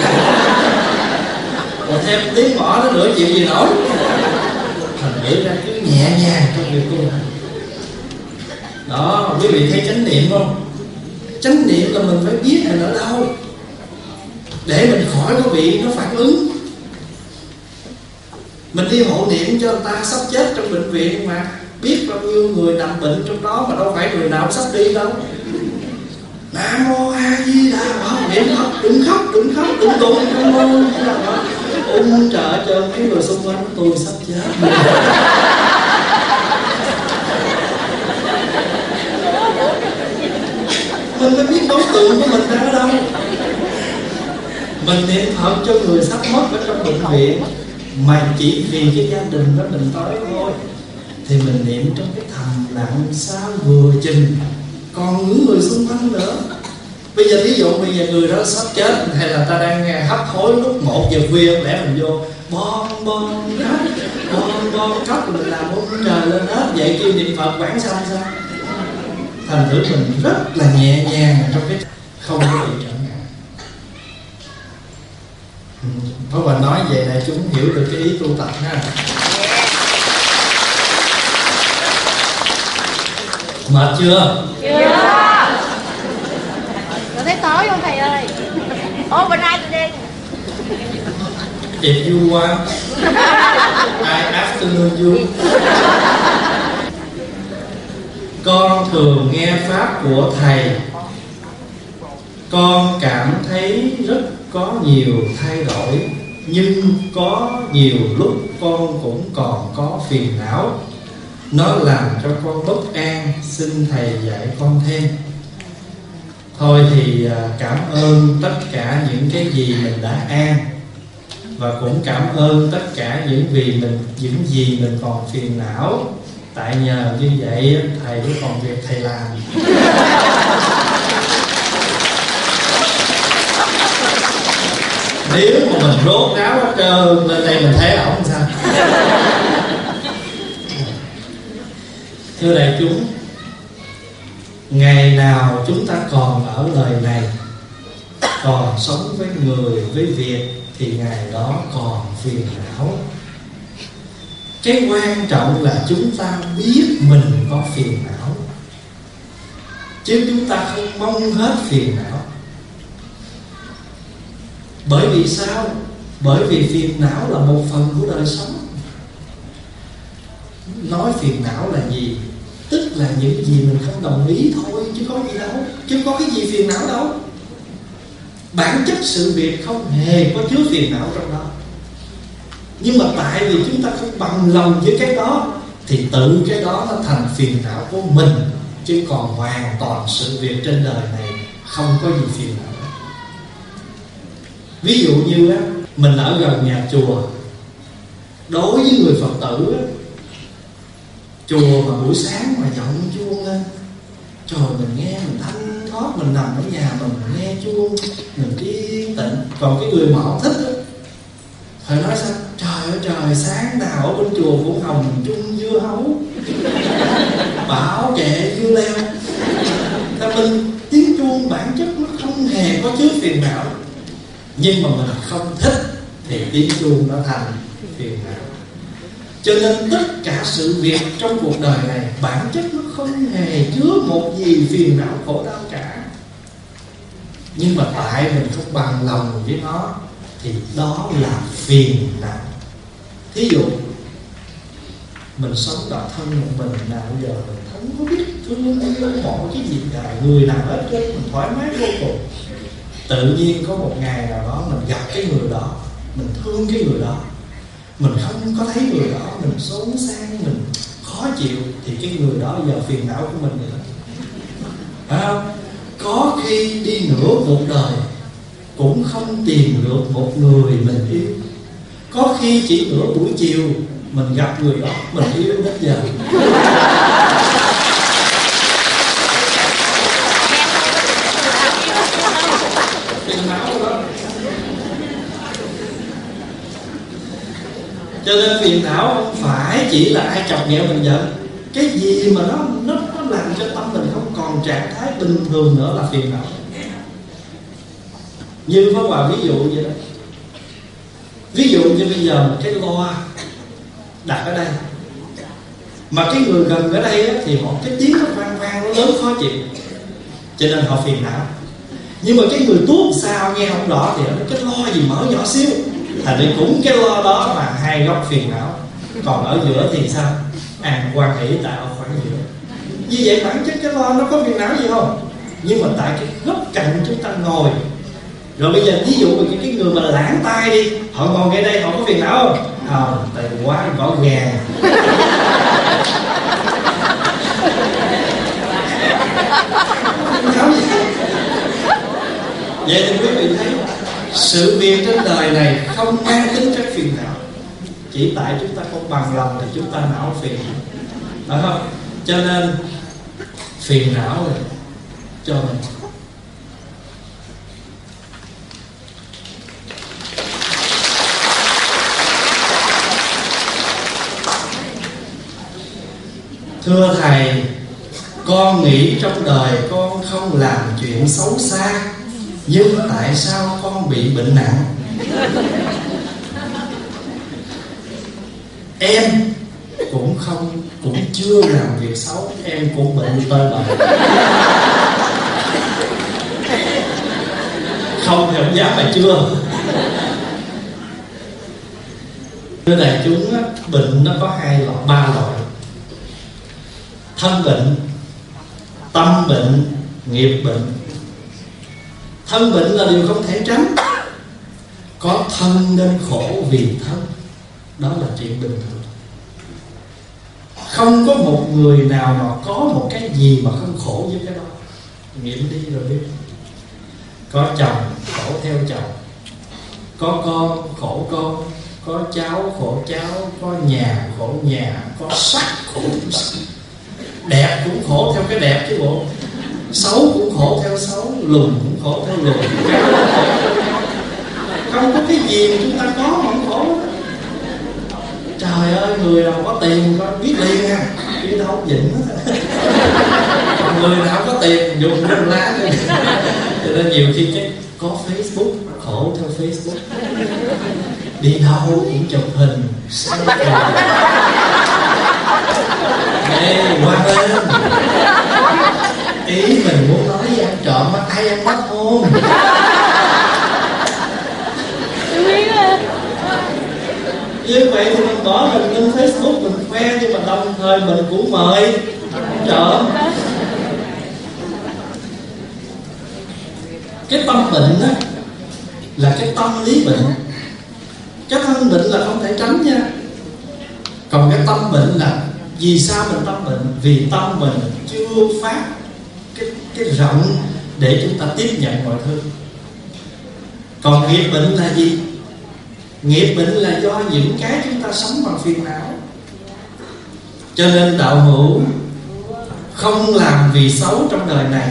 Còn thêm tiếng mỏ nó nữa chịu gì nổi. Thành thử ra cứ nhẹ nhàng trong việc tu hành. Đó, quý vị thấy chánh niệm không? Chánh niệm là mình phải biết mình ở đâu, để mình khỏi có bị nó phản ứng. Mình đi hộ niệm cho người ta sắp chết trong bệnh viện mà biết bao nhiêu người nằm bệnh trong đó, mà đâu phải người nào sắp đi đâu. Nam Mô A Di Đà Phật, niệm Phật, đừng khóc, đừng tụng Nam Mô A Di Đà Phật. Trời cho mấy người xung quanh tôi sắp chết. Mình phải biết đối tượng của mình đang ở đâu. Mình niệm Phật cho người sắp mất ở trong bệnh viện, mà chỉ vì cái gia đình đó mình tới thôi, thì mình niệm trong cái thầm lặng sao vừa chừng. Còn những người xung quanh nữa, bây giờ ví dụ bây giờ người đó sắp chết, hay là ta đang hấp hối lúc 1 giờ khuya, lẽ mình vô bon khóc mình làm ơn trời lên hết, vậy kêu niệm Phật quán xong sao? Thành thử mình rất là nhẹ nhàng trong cái không có bị trở ngại. Pháp Hòa nói vậy này chúng hiểu được cái ý tu tập ha. Mệt chưa? Chưa. Tôi thấy tối không thầy ơi? Ô bên ai tôi đi? If you want, I afternoon you. Con thường nghe pháp của thầy, con cảm thấy rất có nhiều thay đổi, nhưng có nhiều lúc con cũng còn có phiền não. Nó làm cho con bất an, xin thầy dạy con thêm. Thôi thì cảm ơn tất cả những cái gì mình đã an, và cũng cảm ơn tất cả những gì mình còn phiền não. Tại nhờ như vậy thầy mới còn việc thầy làm. Nếu mà mình rốt ráo hết trơn lên đây mình thấy ổng sao? Thưa đại chúng, ngày nào chúng ta còn ở đời này, còn sống với người với việc, thì ngày đó còn phiền não. Cái quan trọng là chúng ta biết mình có phiền não, chứ chúng ta không mong hết phiền não. Bởi vì sao? Bởi vì phiền não là một phần của đời sống. Nói phiền não là gì? Tức là những gì mình không đồng ý thôi, chứ có gì đâu. Chứ có cái gì phiền não đâu. Bản chất sự việc không hề có chứa phiền não trong đó. Nhưng mà tại vì chúng ta không bằng lòng với cái đó, thì tự cái đó nó thành phiền não của mình. Chứ còn hoàn toàn sự việc trên đời này không có gì phiền não. Ví dụ như á, mình ở gần nhà chùa. Đối với người Phật tử á, chùa mà buổi sáng mà giọng chuông lên, trời, mình nghe mình thanh thoát, mình nằm ở nhà mình nghe chuông, mình yên tĩnh. Còn cái người mà họ thích á, phải nói sao? Trời ơi trời, sáng nào ở bên chùa cũng hồng chung dưa hấu, bảo kệ dưa leo. Tại mình tiếng chuông bản chất nó không hề có chứa phiền não. Nhưng mà mình không thích thì tiếng chuông nó thành phiền não. Cho nên tất cả sự việc trong cuộc đời này bản chất nó không hề chứa một gì phiền não khổ đau cả. Nhưng mà tại mình không bằng lòng với nó, thì đó là phiền não. Thí dụ mình sống độc thân một mình, nào giờ mình không có biết thương yêu mộ cái gì cả, người nào hết trơn, mình thoải mái vô cùng. Tự nhiên có một ngày nào đó mình gặp cái người đó, mình thương cái người đó, mình không có thấy người đó, mình xốn sang, mình khó chịu, thì cái người đó giờ phiền não của mình vậy đó. Phải không? Có khi đi nửa cuộc đời cũng không tìm được một người mình yêu. Có khi chỉ nửa buổi chiều mình gặp người đó, mình yêu đến giờ. Phiền não đó. Cho nên phiền não không phải chỉ là ai chọc ghẹo mình giận. Cái gì mà nó làm cho tâm mình không còn trạng thái bình thường nữa là phiền não. Như Pháp Hòa ví dụ vậy đó. Ví dụ như bây giờ cái loa đặt ở đây, mà cái người gần ở đây á, thì họ cái tiếng nó vang vang, nó lớn khó chịu, cho nên họ phiền não. Nhưng mà cái người tuốt sao nghe không rõ thì nó cái loa gì mở nhỏ xíu, thành ra cũng cái lo đó mà hai góc phiền não. Còn ở giữa thì sao? An quan hỷ tạo khoảng giữa. Như vậy bản chất cái lo nó có phiền não gì không? Nhưng mà tại cái góc cạnh chúng ta ngồi. Rồi bây giờ ví dụ cái người mà lãng tai đi, họ ngồi ngay đây họ có phiền não không? Không, tại quá rõ gàng. Vậy thì quý vị thấy sự việc trên đời này không mang tính chất phiền não. Chỉ tại chúng ta không bằng lòng thì chúng ta não phiền, phải không? Cho nên phiền não rồi cho mình. Thưa Thầy, con nghĩ trong đời con không làm chuyện xấu xa, nhưng tại sao con bị bệnh nặng? Em cũng chưa làm việc xấu, em cũng bệnh tơi bời. Không thì không dám mà chưa. Thưa đại chúng, bệnh nó có ba loại: thân bệnh, tâm bệnh, nghiệp bệnh. Thân bệnh là điều không thể tránh. Có thân nên khổ vì thân, đó là chuyện bình thường. Không có một người nào mà có một cái gì mà không khổ với cái đó. Nghiệm đi rồi biết. Có chồng khổ theo chồng, có con khổ con, có cháu khổ cháu, có nhà khổ nhà, có sắc khổ theo sắc. Đẹp cũng khổ theo cái đẹp chứ bộ, xấu cũng khổ theo xấu, lùn cũng khổ theo lùn. Không có cái gì mà chúng ta có mà không khổ. Trời ơi, người nào có tiền con biết liền nha, đi đâu dịnh hết. Còn người nào có tiền dùng cái lá thôi. Cho nên nhiều khi cái có Facebook, khổ theo Facebook. Đi đâu cũng chụp hình. Ê, qua bên. Ý mình muốn nói với ăn trộm mà ai ăn mất không? Như vậy thì mình bỏ mình lên Facebook mình khoe, nhưng mà đồng thời mình cũng mời trộm. Cái tâm bệnh đó là cái tâm lý bệnh. Cái thân bệnh là không thể tránh nha. Còn cái tâm bệnh là vì sao mình tâm bệnh? Vì tâm mình chưa phát cái rộng để chúng ta tiếp nhận mọi thứ. Còn nghiệp bệnh là gì? Nghiệp bệnh là do những cái chúng ta sống bằng phiền não. Cho nên đạo hữu không làm vì xấu trong đời này,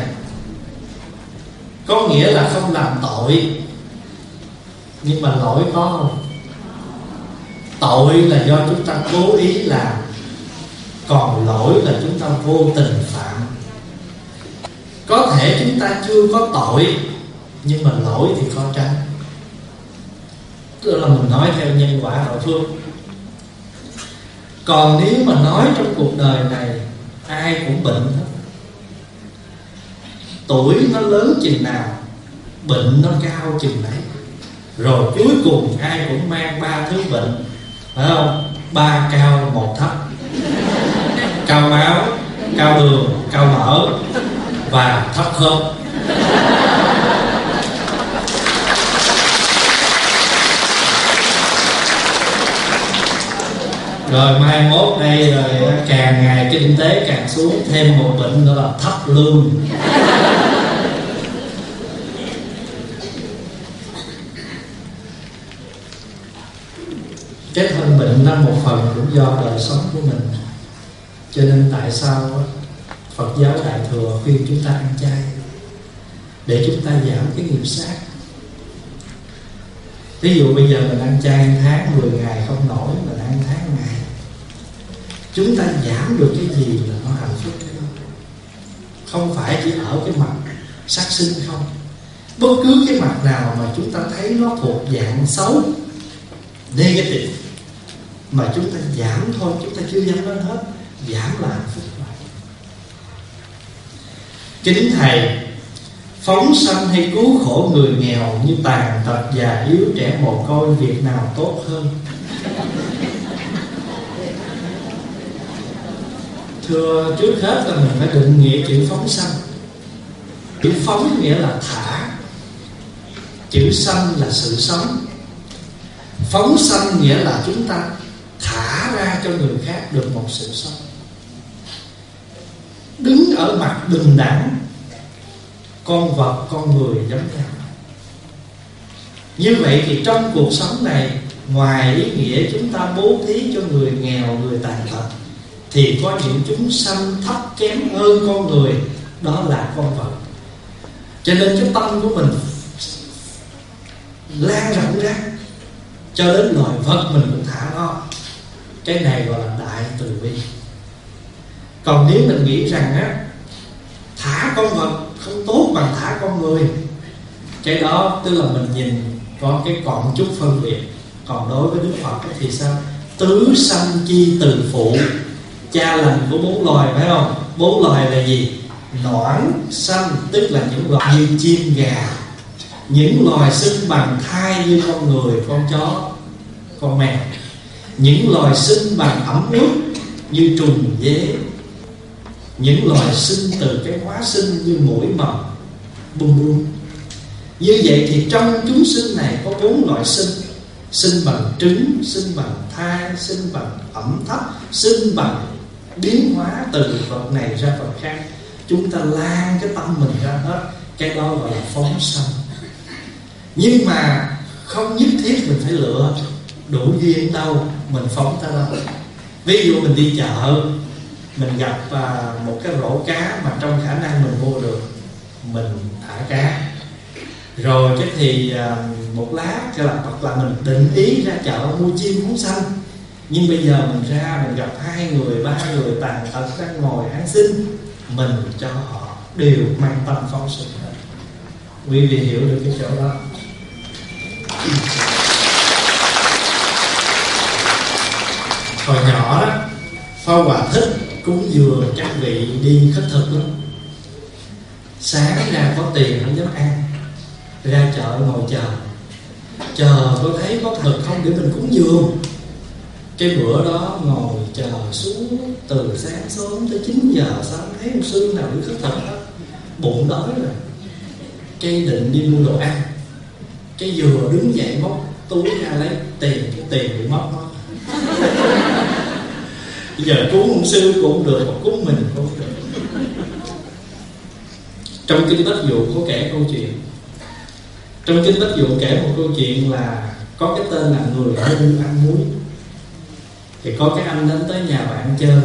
có nghĩa là không làm tội. Nhưng mà lỗi có không? Tội là do chúng ta cố ý làm, còn lỗi là chúng ta vô tình phạm. Có thể chúng ta chưa có tội, nhưng mà lỗi thì khó tránh. Tức là mình nói theo nhân quả hậu phương. Còn nếu mà nói trong cuộc đời này ai cũng bệnh hết, tuổi nó lớn chừng nào bệnh nó cao chừng đấy. Rồi cuối cùng ai cũng mang 3 thứ bệnh, phải không? 3 cao 1 thấp. Cao máu, cao đường, cao mỡ và thấp khớp. Rồi mai mốt đây rồi càng ngày kinh tế càng xuống, thêm một bệnh nữa là thấp lương. Cái thân bệnh đó một phần cũng do đời sống của mình. Cho nên tại sao Phật giáo Đại Thừa khuyên chúng ta ăn chay, để chúng ta giảm cái nghiệp sát. Ví dụ bây giờ mình ăn chay tháng 10 ngày không nổi, mình ăn tháng ngày, chúng ta giảm được cái gì là nó hạnh phúc cái đó. Không phải chỉ ở cái mặt sát sinh không. Bất cứ cái mặt nào mà chúng ta thấy nó thuộc dạng xấu, negative, mà chúng ta giảm thôi, chúng ta chưa dám lên hết. Giảm là hạnh phúc vậy. Kính Thầy, phóng sanh hay cứu khổ người nghèo như tàn tật, già yếu, trẻ mồ côi, việc nào tốt hơn? Thưa, trước hết là mình phải định nghĩa chữ phóng sanh. Chữ phóng nghĩa là thả, chữ sanh là sự sống. Phóng sanh nghĩa là chúng ta thả ra cho người khác được một sự sống. Đứng ở mặt bình đẳng, con vật, con người giống nhau. Như vậy thì trong cuộc sống này, ngoài ý nghĩa chúng ta bố thí cho người nghèo, người tàn tật, thì có những chúng sanh thấp kém hơn con người, đó là con vật. Cho nên cái tâm của mình lan rộng ra, cho đến loài vật mình cũng thả nó. Cái này gọi là đại từ bi. Còn nếu mình nghĩ rằng á, thả con vật không tốt bằng thả con người, cái đó tức là mình nhìn có cái còn chút phân biệt. Còn đối với Đức Phật thì sao? Tứ sanh chi từ phụ, cha lành của 4 loài, phải không? 4 loài là gì? Noãn sanh, tức là những loài như chim gà, những loài sinh bằng thai như con người, con chó, con mèo, những loài sinh bằng ẩm ướt như trùng dế, những loài sinh từ cái hóa sinh như muỗi mầm, bum bum. Như vậy thì trong chúng sinh này có 4 loại sinh: sinh bằng trứng, sinh bằng thai, sinh bằng ẩm thấp, sinh bằng biến hóa từ vật này ra vật khác. Chúng ta lan cái tâm mình ra hết, cái đó gọi là phóng sanh. Nhưng mà không nhất thiết mình phải lựa đủ duyên đâu mình phóng ta đâu. Ví dụ mình đi chợ, mình gặp một cái rổ cá mà trong khả năng mình mua được, mình thả cá. Rồi cái thì một lát, cho là hoặc là mình định ý ra chợ mua chim phóng sanh, nhưng bây giờ mình ra mình gặp 2 người 3 người tàn tật đang ngồi ăn xin, mình cho họ đều mang tâm phóng sinh hết. Quý vị hiểu được cái chỗ đó. Hồi nhỏ đó, Pháp Hòa thích cúng dường các vị đi khất thực lắm. Sáng ra có tiền không dám ăn, ra chợ ngồi chờ có thấy có thực không để mình cúng dường. Cái bữa đó ngồi chờ xuống từ sáng sớm tới 9 giờ sáng, thấy một sư nào đi khất thực hết, bụng đói rồi. Cái định đi mua đồ ăn, cái vừa đứng dậy móc túi ra lấy tiền, cái tiền bị mất hết. Bây giờ cúng ông sư cũng được, mà cúng mình cũng được. Trong Kinh Bách Dụ có kể câu chuyện. Trong Kinh Bách Dụ kể một câu chuyện là có cái tên là người hư ăn muối. Thì có cái anh đến tới nhà bạn chơi,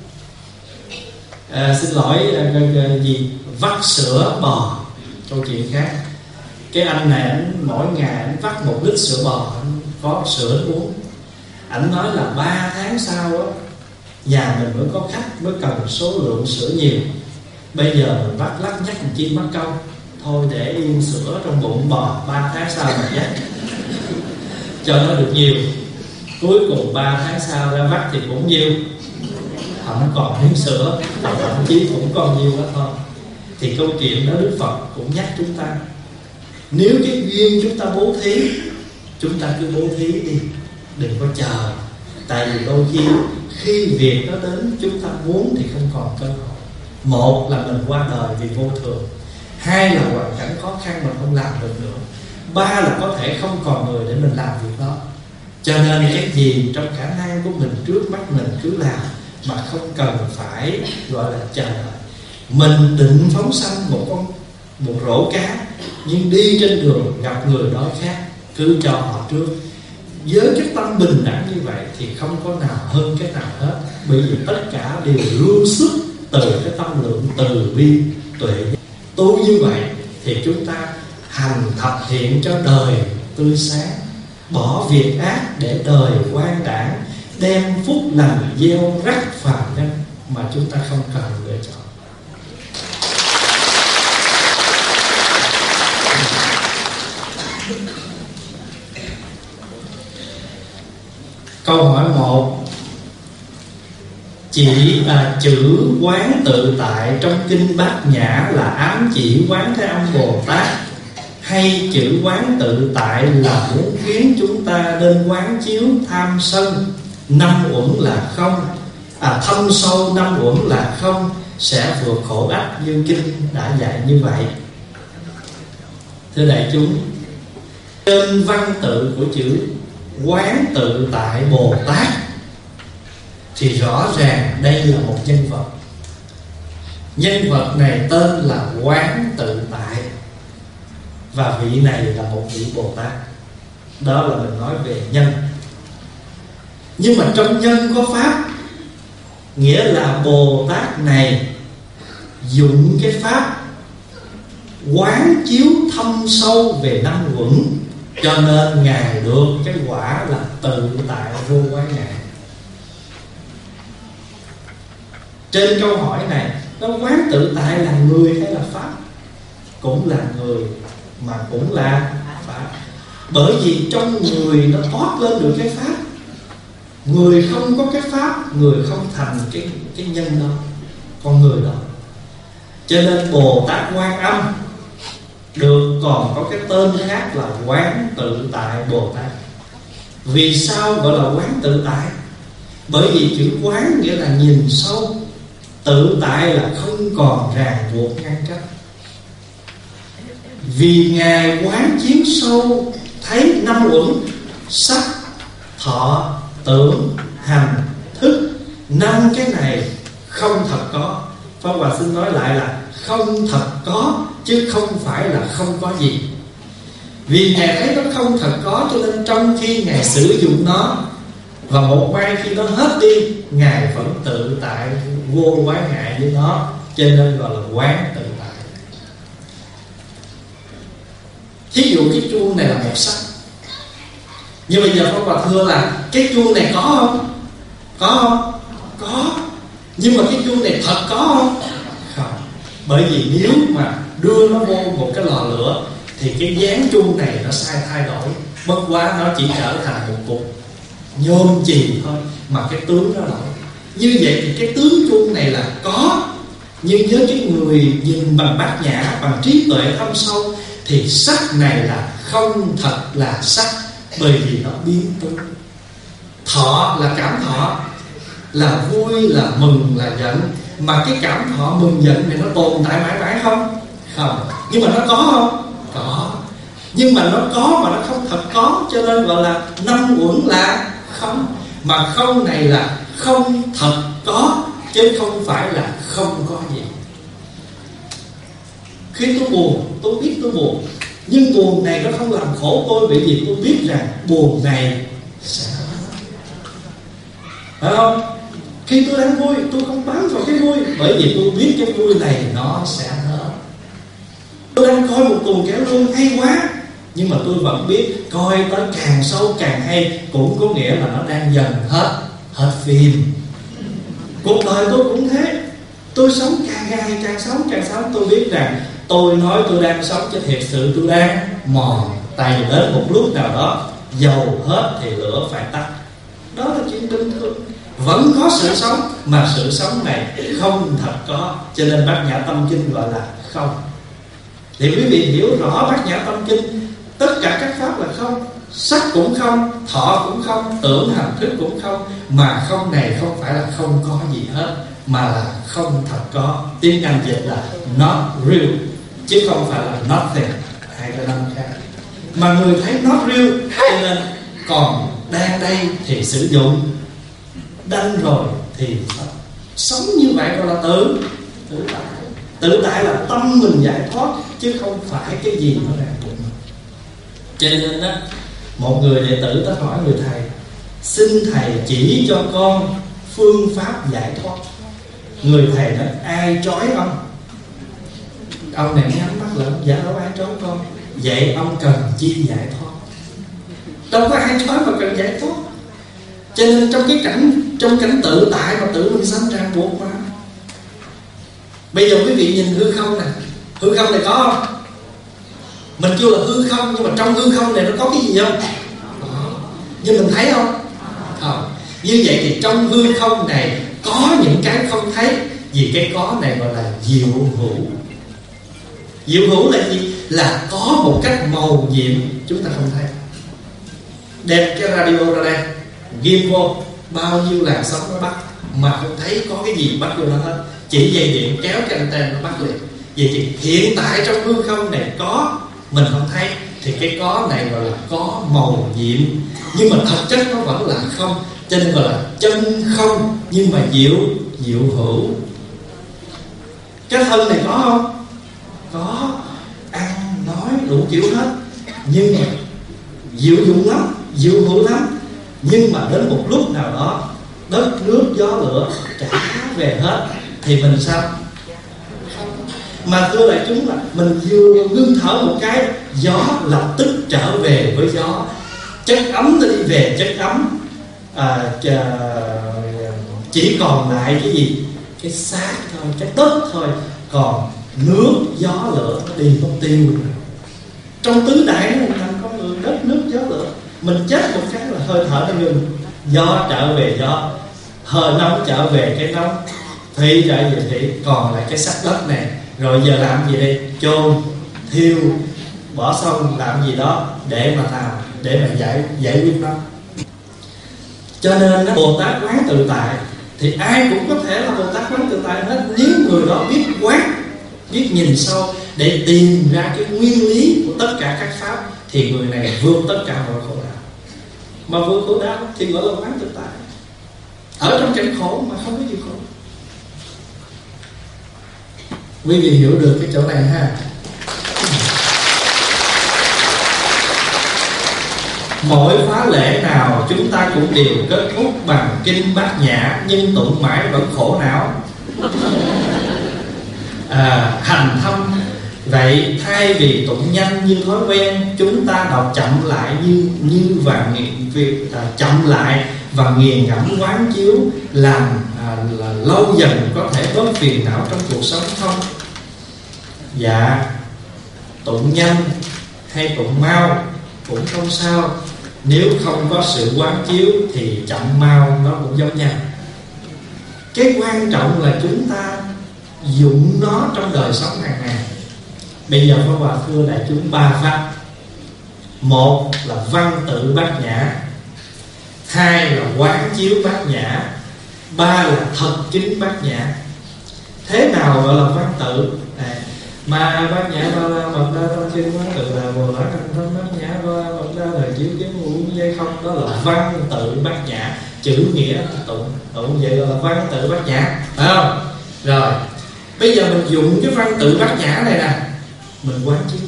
xin lỗi vắt sữa bò. Câu chuyện khác. Cái anh này anh mỗi ngày anh vắt 1 lít sữa bò, anh có sữa uống. Anh nói là 3 tháng sau á, nhà mình mới có khách, mới cần số lượng sữa nhiều. Bây giờ mình vắt lắc nhắc mình chim bắt câu, thôi để yên sữa trong bụng bò, 3 tháng sau mình dắt cho nó được nhiều. Cuối cùng 3 tháng sau ra vắt thì cũng nhiều, không còn miếng sữa, thậm chí cũng còn nhiều đó thôi. Thì câu chuyện đó Đức Phật cũng nhắc chúng ta, nếu cái duyên chúng ta bố thí, chúng ta cứ bố thí đi, đừng có chờ. Tại vì đôi khi việc đó đến chúng ta muốn thì không còn cơ hội. Một là mình qua đời vì vô thường, 2 là hoàn cảnh khó khăn mình không làm được nữa, 3 là có thể không còn người để mình làm việc đó. Cho nên cái gì trong khả năng của mình trước mắt mình cứ làm, mà không cần phải gọi là chờ đợi. Mình định phóng sanh một rổ cá, nhưng đi trên đường gặp người đói khát, cứ cho họ trước. Với cái tâm bình đẳng như vậy thì không có nào hơn cái nào hết, bởi vì tất cả đều lưu xuất từ cái tâm lượng từ bi tuệ. Tu như vậy thì chúng ta hành thập thiện cho đời tươi sáng, bỏ việc ác để đời quan đảng, đem phúc lành gieo rắc phàm nhân mà chúng ta không cần lựa chọn. Câu hỏi 1. Chữ quán tự tại trong Kinh Bát Nhã là ám chỉ Quán Thế Âm Bồ Tát, hay chữ quán tự tại là muốn khiến chúng ta nên quán chiếu tham sân 5 uẩn là không, thâm sâu 5 uẩn là không, sẽ vượt khổ ách như Kinh đã dạy như vậy? Thưa đại chúng, trên văn tự của chữ quán tự tại Bồ Tát thì rõ ràng đây là một nhân vật. Nhân vật này tên là Quán Tự Tại, và vị này là một vị Bồ Tát. Đó là mình nói về nhân. Nhưng mà trong nhân có pháp, nghĩa là Bồ Tát này dụng cái pháp quán chiếu thâm sâu về 5 uẩn, cho nên Ngài được cái quả là tự tại vô quái ngại. Trên câu hỏi này, nó quán tự tại là người hay là pháp? Cũng là người mà cũng là pháp. Bởi vì trong người nó thoát lên được cái pháp. Người không có cái pháp, người không thành cái nhân đó, con người đó. Cho nên Bồ Tát Quan Âm được còn có cái tên khác là Quán Tự Tại Bồ Tát. Vì sao gọi là quán tự tại? Bởi vì chữ quán nghĩa là nhìn sâu, tự tại là không còn ràng buộc ngăn cách. Vì Ngài quán chiếu sâu, thấy 5 uẩn: sắc, thọ, tưởng, hành, thức. 5 cái này không thật có. Pháp Hòa xin nói lại là không thật có, chứ không phải là không có gì. Vì Ngài thấy nó không thật có, cho nên trong khi Ngài sử dụng nó, và một mai khi nó hết đi, Ngài vẫn tự tại vô quái ngại với nó, cho nên gọi là quán tự tại. Thí dụ cái chuông này là một sắc, nhưng bây giờ Pháp Hòa thưa là cái chuông này có không? Có không? Có. Nhưng mà cái chuông này thật có không? Không. Bởi vì nếu mà đưa nó vô một cái lò lửa thì cái dáng chuông này nó sai thay đổi, bất quá nó chỉ trở thành một cục nhôm chì thôi, mà cái tướng nó đổi. Như vậy thì cái tướng chuông này là có, nhưng với cái người nhìn bằng bát nhã, bằng trí tuệ thâm sâu, thì sắc này là không thật là sắc, bởi vì nó biến tướng. Thọ là cảm thọ, là vui, là mừng, là giận. Mà cái cảm thọ mừng giận này nó tồn tại mãi mãi không? Không. Nhưng mà nó có không? Có. Nhưng mà nó có mà nó không thật có, cho nên gọi là năm uẩn là không. Mà không này là không thật có, chứ không phải là không có gì. Khi tôi buồn, tôi biết tôi buồn, nhưng buồn này nó không làm khổ tôi, bởi vì tôi biết rằng buồn này sẽ hết. Phải không? Khi tôi đang vui, tôi không bám vào cái vui, bởi vì tôi biết cái vui này nó sẽ hết. Tôi đang coi một tuần kéo lương hay quá, nhưng mà tôi vẫn biết coi tới càng sâu càng hay, cũng có nghĩa là nó đang dần hết phim. Cuộc đời tôi cũng thế. Tôi sống càng ngày càng sống, tôi biết rằng tôi nói tôi đang sống, chứ thiệt sự tôi đang mòn. Tại vì đến một lúc nào đó dầu hết thì lửa phải tắt. Đó là chuyện bình thường. Vẫn có sự sống, mà sự sống này không thật có, cho nên Bát Nhã Tâm Kinh gọi là không. Thì quý vị hiểu rõ Bát Nhã Tâm Kinh, tất cả các pháp là không. Sắc cũng không, thọ cũng không, tưởng hành thức cũng không. Mà không này không phải là không có gì hết, mà là không thật có. Tiếng Anh dịch là not real, chứ không phải là nothing, hai cái năm khác. Mà người thấy not real, cho nên còn đang đây thì sử dụng, đanh rồi thì sống như vậy gọi là tự tại. Tự tại là tâm mình giải thoát, chứ không phải cái gì nó ràng buộc mình. Cho nên á, một người đệ tử tới hỏi người thầy: xin thầy chỉ cho con phương pháp giải thoát. Người thầy nói: ai trói ông? Ông này nhắm mắt lại: dạ đâu ai trói con. Vậy ông cần chi giải thoát? Đâu có ai trói mà cần giải thoát. Cho nên trong cảnh tự tại mà tự mình sanh ràng buộc mà. Bây giờ quý vị nhìn hư không nè, hư không này có không? Mình kêu là hư không, nhưng mà trong hư không này nó có cái gì không? Nhưng mình thấy không? Không. Như vậy thì trong hư không này có những cái không thấy. Vì cái có này gọi là diệu hữu. Diệu hữu là gì? Là có một cách màu nhiệm chúng ta không thấy. Đem cái radio ra đây, ghim vô, bao nhiêu làn sóng nó bắt, mà không thấy có cái gì bắt vô nó hết. Chỉ dây điện kéo cái anten nó bắt liền. Vậy thì hiện tại trong hư không này có, mình không thấy, thì cái có này gọi là có màu nhiệm. Nhưng mà thật chất nó vẫn là không, cho nên gọi là chân không, nhưng mà diệu hữu. Cái thân này có không? Có. Ăn, nói, đủ kiểu hết. Nhưng mà diệu dụng lắm, diệu hữu lắm. Nhưng mà đến một lúc nào đó, đất, nước, gió, lửa trả về hết, thì mình sao? Mà thưa đại chúng là mình vừa ngưng thở một cái, gió lập tức trở về với gió. Chất ấm nó đi về chất ấm. Chỉ còn lại cái gì? Cái xác thôi, cái đất thôi. Còn nước, gió, lửa nó đi mất tiêu rồi. Trong tứ đại nó nằm con người, đất, nước, gió, lửa. Mình chết một cái là hơi thở nó ngừng. Gió trở về gió, hơi nóng trở về cái nóng, thủy trở về thủy. Còn lại cái sắc đất này, rồi giờ làm gì đây? Chôn, thiêu, bỏ xong làm gì đó để mà làm, để mà giải quyết nó. Cho nên Bồ Tát quán tự tại thì ai cũng có thể là Bồ Tát quán tự tại hết, nếu người đó biết quán, biết nhìn sâu để tìm ra cái nguyên lý của tất cả các pháp, thì người này vượt tất cả mọi khổ đau. Mà vượt khổ đau thì gọi là quán tự tại. Ở trong cảnh khổ mà không có gì khổ. Quý vị hiểu được cái chỗ này ha? Mỗi khóa lễ nào chúng ta cũng đều kết thúc bằng kinh Bát Nhã, nhưng tụng mãi vẫn khổ não. Hành thâm Vậy thay vì tụng nhanh như thói quen, chúng ta đọc chậm lại chậm lại và nghiền ngẫm quán chiếu, làm là lâu dần có thể bớt phiền não trong cuộc sống không? Dạ, tụng nhanh hay tụng mau cũng không sao. Nếu không có sự quán chiếu thì chậm mau nó cũng giống nhau. Cái quan trọng là chúng ta dụng nó trong đời sống hàng ngày. Bây giờ Pháp Hòa thưa đại chúng 3 pháp. Một là văn tự bát nhã, hai là quán chiếu bát nhã, ba là thật chính bát nhã. Thế nào gọi là văn tự? Mà bát nhã ba la mật đa tâm chân quán tự là Bồ Tát thành thân bát nhã ba la mật đa thời chiếu kiến ngũ dây không. Đó là văn tự bát nhã. Chữ nghĩa tụng vậy là văn tự bát nhã, phải không? Rồi bây giờ mình dùng cái văn tự bát nhã này nè, mình quán chiếu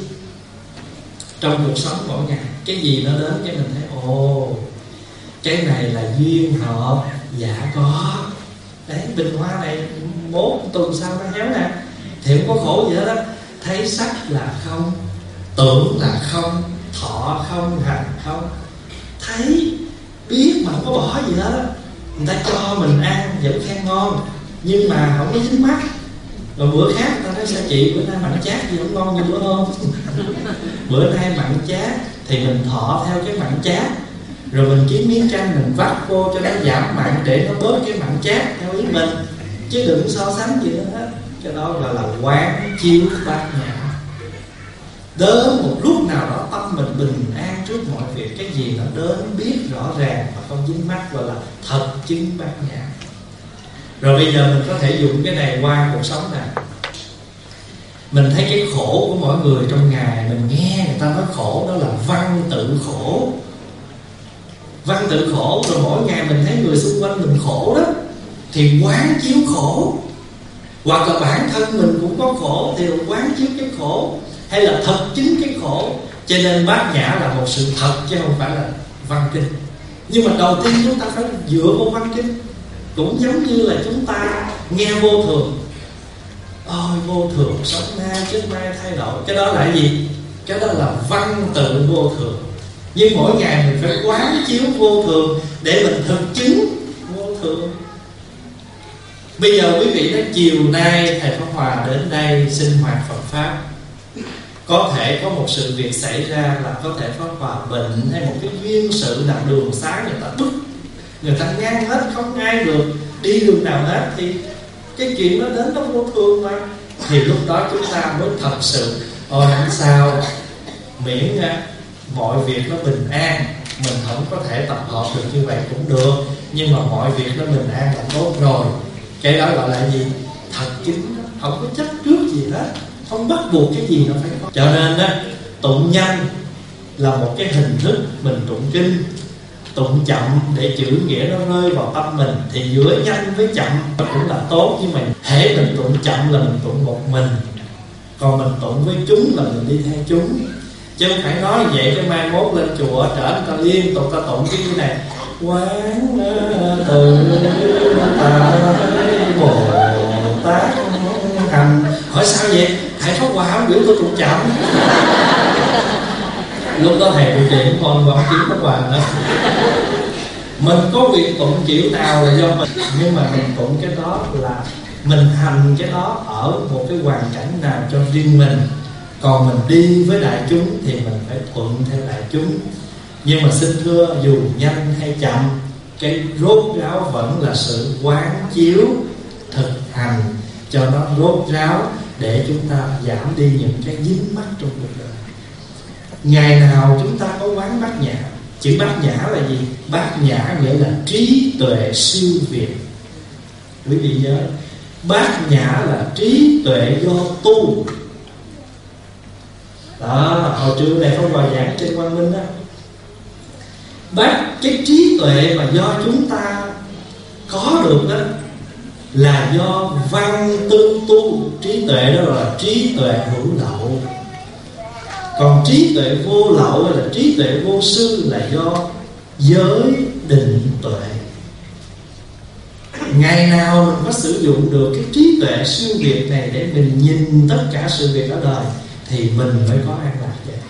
trong cuộc sống mỗi ngày. Cái gì nó đến cái mình thấy ồ, cái này là duyên hợp. Dạ có. Đấy, bình hoa này 1 tuần sau nó héo nè, thì không có khổ gì hết á. Thấy sắc là không, tưởng là không, thọ không, hành không. Thấy biết mà không có bỏ gì hết á. Người ta cho mình ăn vẫn khen ngon, nhưng mà không có dính mắt. Rồi bữa khác người ta nói sao chị bữa nay mặn chát gì không ngon như bữa hôm. Bữa nay mặn chát thì mình thọ theo cái mặn chát, rồi mình kiếm miếng canh mình vắt vô cho nó giảm mặn để nó bớt cái mặn chát theo ý mình, chứ đừng so sánh gì nữa hết. Cái đó gọi là quán chiếu bát nhã. Đến một lúc nào đó tâm mình bình an trước mọi việc, cái gì nó đến biết rõ ràng và không dính mắc, gọi là thật chứng bát nhã. Rồi bây giờ mình có thể dùng cái này qua cuộc sống này. Mình thấy cái khổ của mọi người trong ngày, mình nghe người ta nói khổ, đó là văn tự khổ. Văn tự khổ, rồi mỗi ngày mình thấy người xung quanh mình khổ đó, thì quán chiếu khổ. Hoặc là bản thân mình cũng có khổ thì quán chiếu cái khổ, hay là thật chính cái khổ. Cho nên bát nhã là một sự thật chứ không phải là văn kinh. Nhưng mà đầu tiên chúng ta phải dựa vào văn kinh. Cũng giống như là chúng ta nghe vô thường. Ôi vô thường, sống nay trước mai thay đổi. Cái đó là cái gì? Cái đó là văn tự vô thường. Nhưng mỗi ngày mình phải quán chiếu vô thường để mình thực chứng vô thường. Bây giờ quý vị nói chiều nay thầy Pháp Hòa đến đây sinh hoạt Phật Pháp, có thể có một sự việc xảy ra là có thể Pháp Hòa bệnh, hay một cái duyên sự đặt đường xá người ta bức, người ta ngăn hết, không ai được đi đường nào hết, thì cái chuyện đó đến nó vô thường mà. Thì lúc đó chúng ta mới thật sự ôi không sao, miễn mọi việc nó bình an. Mình không có thể tập hợp được như vậy cũng được, nhưng mà mọi việc nó bình an là tốt rồi. Cái đó gọi là gì? Thật chính đó. Không có chấp trước gì hết, không bắt buộc cái gì nó phải có. Cho nên á, tụng nhanh là một cái hình thức mình tụng kinh. Tụng chậm để chữ nghĩa nó rơi vào tâm mình, thì giữa nhanh với chậm cũng là tốt. Nhưng mà hễ mình tụng chậm là mình tụng một mình, còn mình tụng với chúng là mình đi theo chúng. Chứ không phải nói vậy cái mai mốt lên chùa trở người ta liên tục ta tụng cái như này: quán từ ta Bồ Tát hành. Hỏi sao vậy? Thầy Pháp Hòa không biểu tôi tụng chậm. Lúc đó thầy tụng chuyện con và không kiếm Pháp Hòa nữa. Mình có việc tụng kiểu nào là do mình, nhưng mà mình tụng cái đó là mình hành cái đó ở một cái hoàn cảnh nào cho riêng mình. Còn mình đi với đại chúng thì mình phải thuận theo đại chúng. Nhưng mà xin thưa, dù nhanh hay chậm, cái rốt ráo vẫn là sự quán chiếu thực hành cho nó rốt ráo, để chúng ta giảm đi những cái dính mắc trong cuộc đời. Ngày nào chúng ta có quán bát nhã. Chữ bát nhã là gì? Bát nhã nghĩa là trí tuệ siêu việt. Quý vị nhớ, bát nhã là trí tuệ do tu. Đó, hồi trưa này Pháp Hòa giảng trên Quang Minh đó. Cái trí tuệ mà do chúng ta có được đó là do văn tư tu. Trí tuệ đó là trí tuệ hữu lậu. Còn trí tuệ vô lậu hay là trí tuệ vô sư là do giới định tuệ. Ngày nào mình có sử dụng được cái trí tuệ siêu việt này để mình nhìn tất cả sự việc ở đời, thì mình mới có an lạc vậy.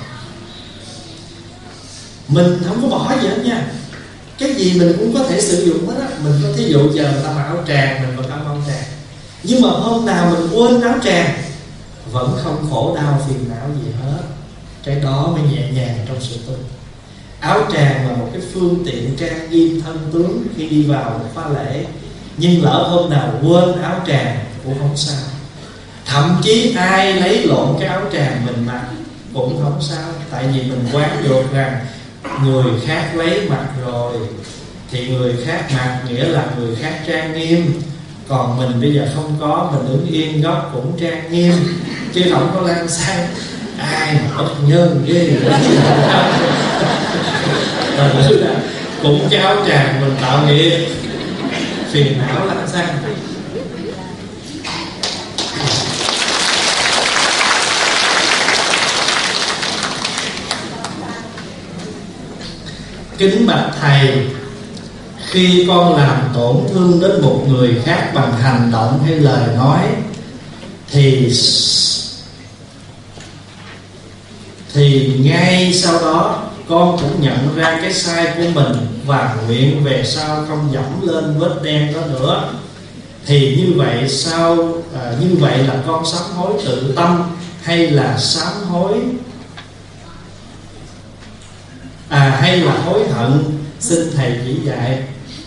Mình không có bỏ gì hết nha. Cái gì mình cũng có thể sử dụng hết á. Mình có thí dụ giờ người ta mặc áo tràng, mình vẫn ăn áo tràng. Nhưng mà hôm nào mình quên áo tràng vẫn không khổ đau phiền não gì hết. Cái đó mới nhẹ nhàng trong sự tu. Áo tràng là một cái phương tiện trang nghiêm thân tướng khi đi vào một khóa lễ. Nhưng lỡ hôm nào quên áo tràng cũng không sao. Thậm chí ai lấy lộn cái áo tràng mình mặc cũng không sao. Tại vì mình quán được rằng người khác lấy mặc rồi thì người khác mặc nghĩa là người khác trang nghiêm. Còn mình bây giờ không có, mình đứng yên góc cũng trang nghiêm, chứ không có lan sang ai mà bất nhân ghê. Cũng cái áo tràng mình tạo nghiệp phiền não lăn xăng. Kính bạch thầy, khi con làm tổn thương đến một người khác bằng hành động hay lời nói thì ngay sau đó con cũng nhận ra cái sai của mình và nguyện về sau không dẫm lên vết đen đó nữa. Thì như vậy là con sám hối tự tâm hay là sám hối hay là hối hận? Xin thầy chỉ dạy.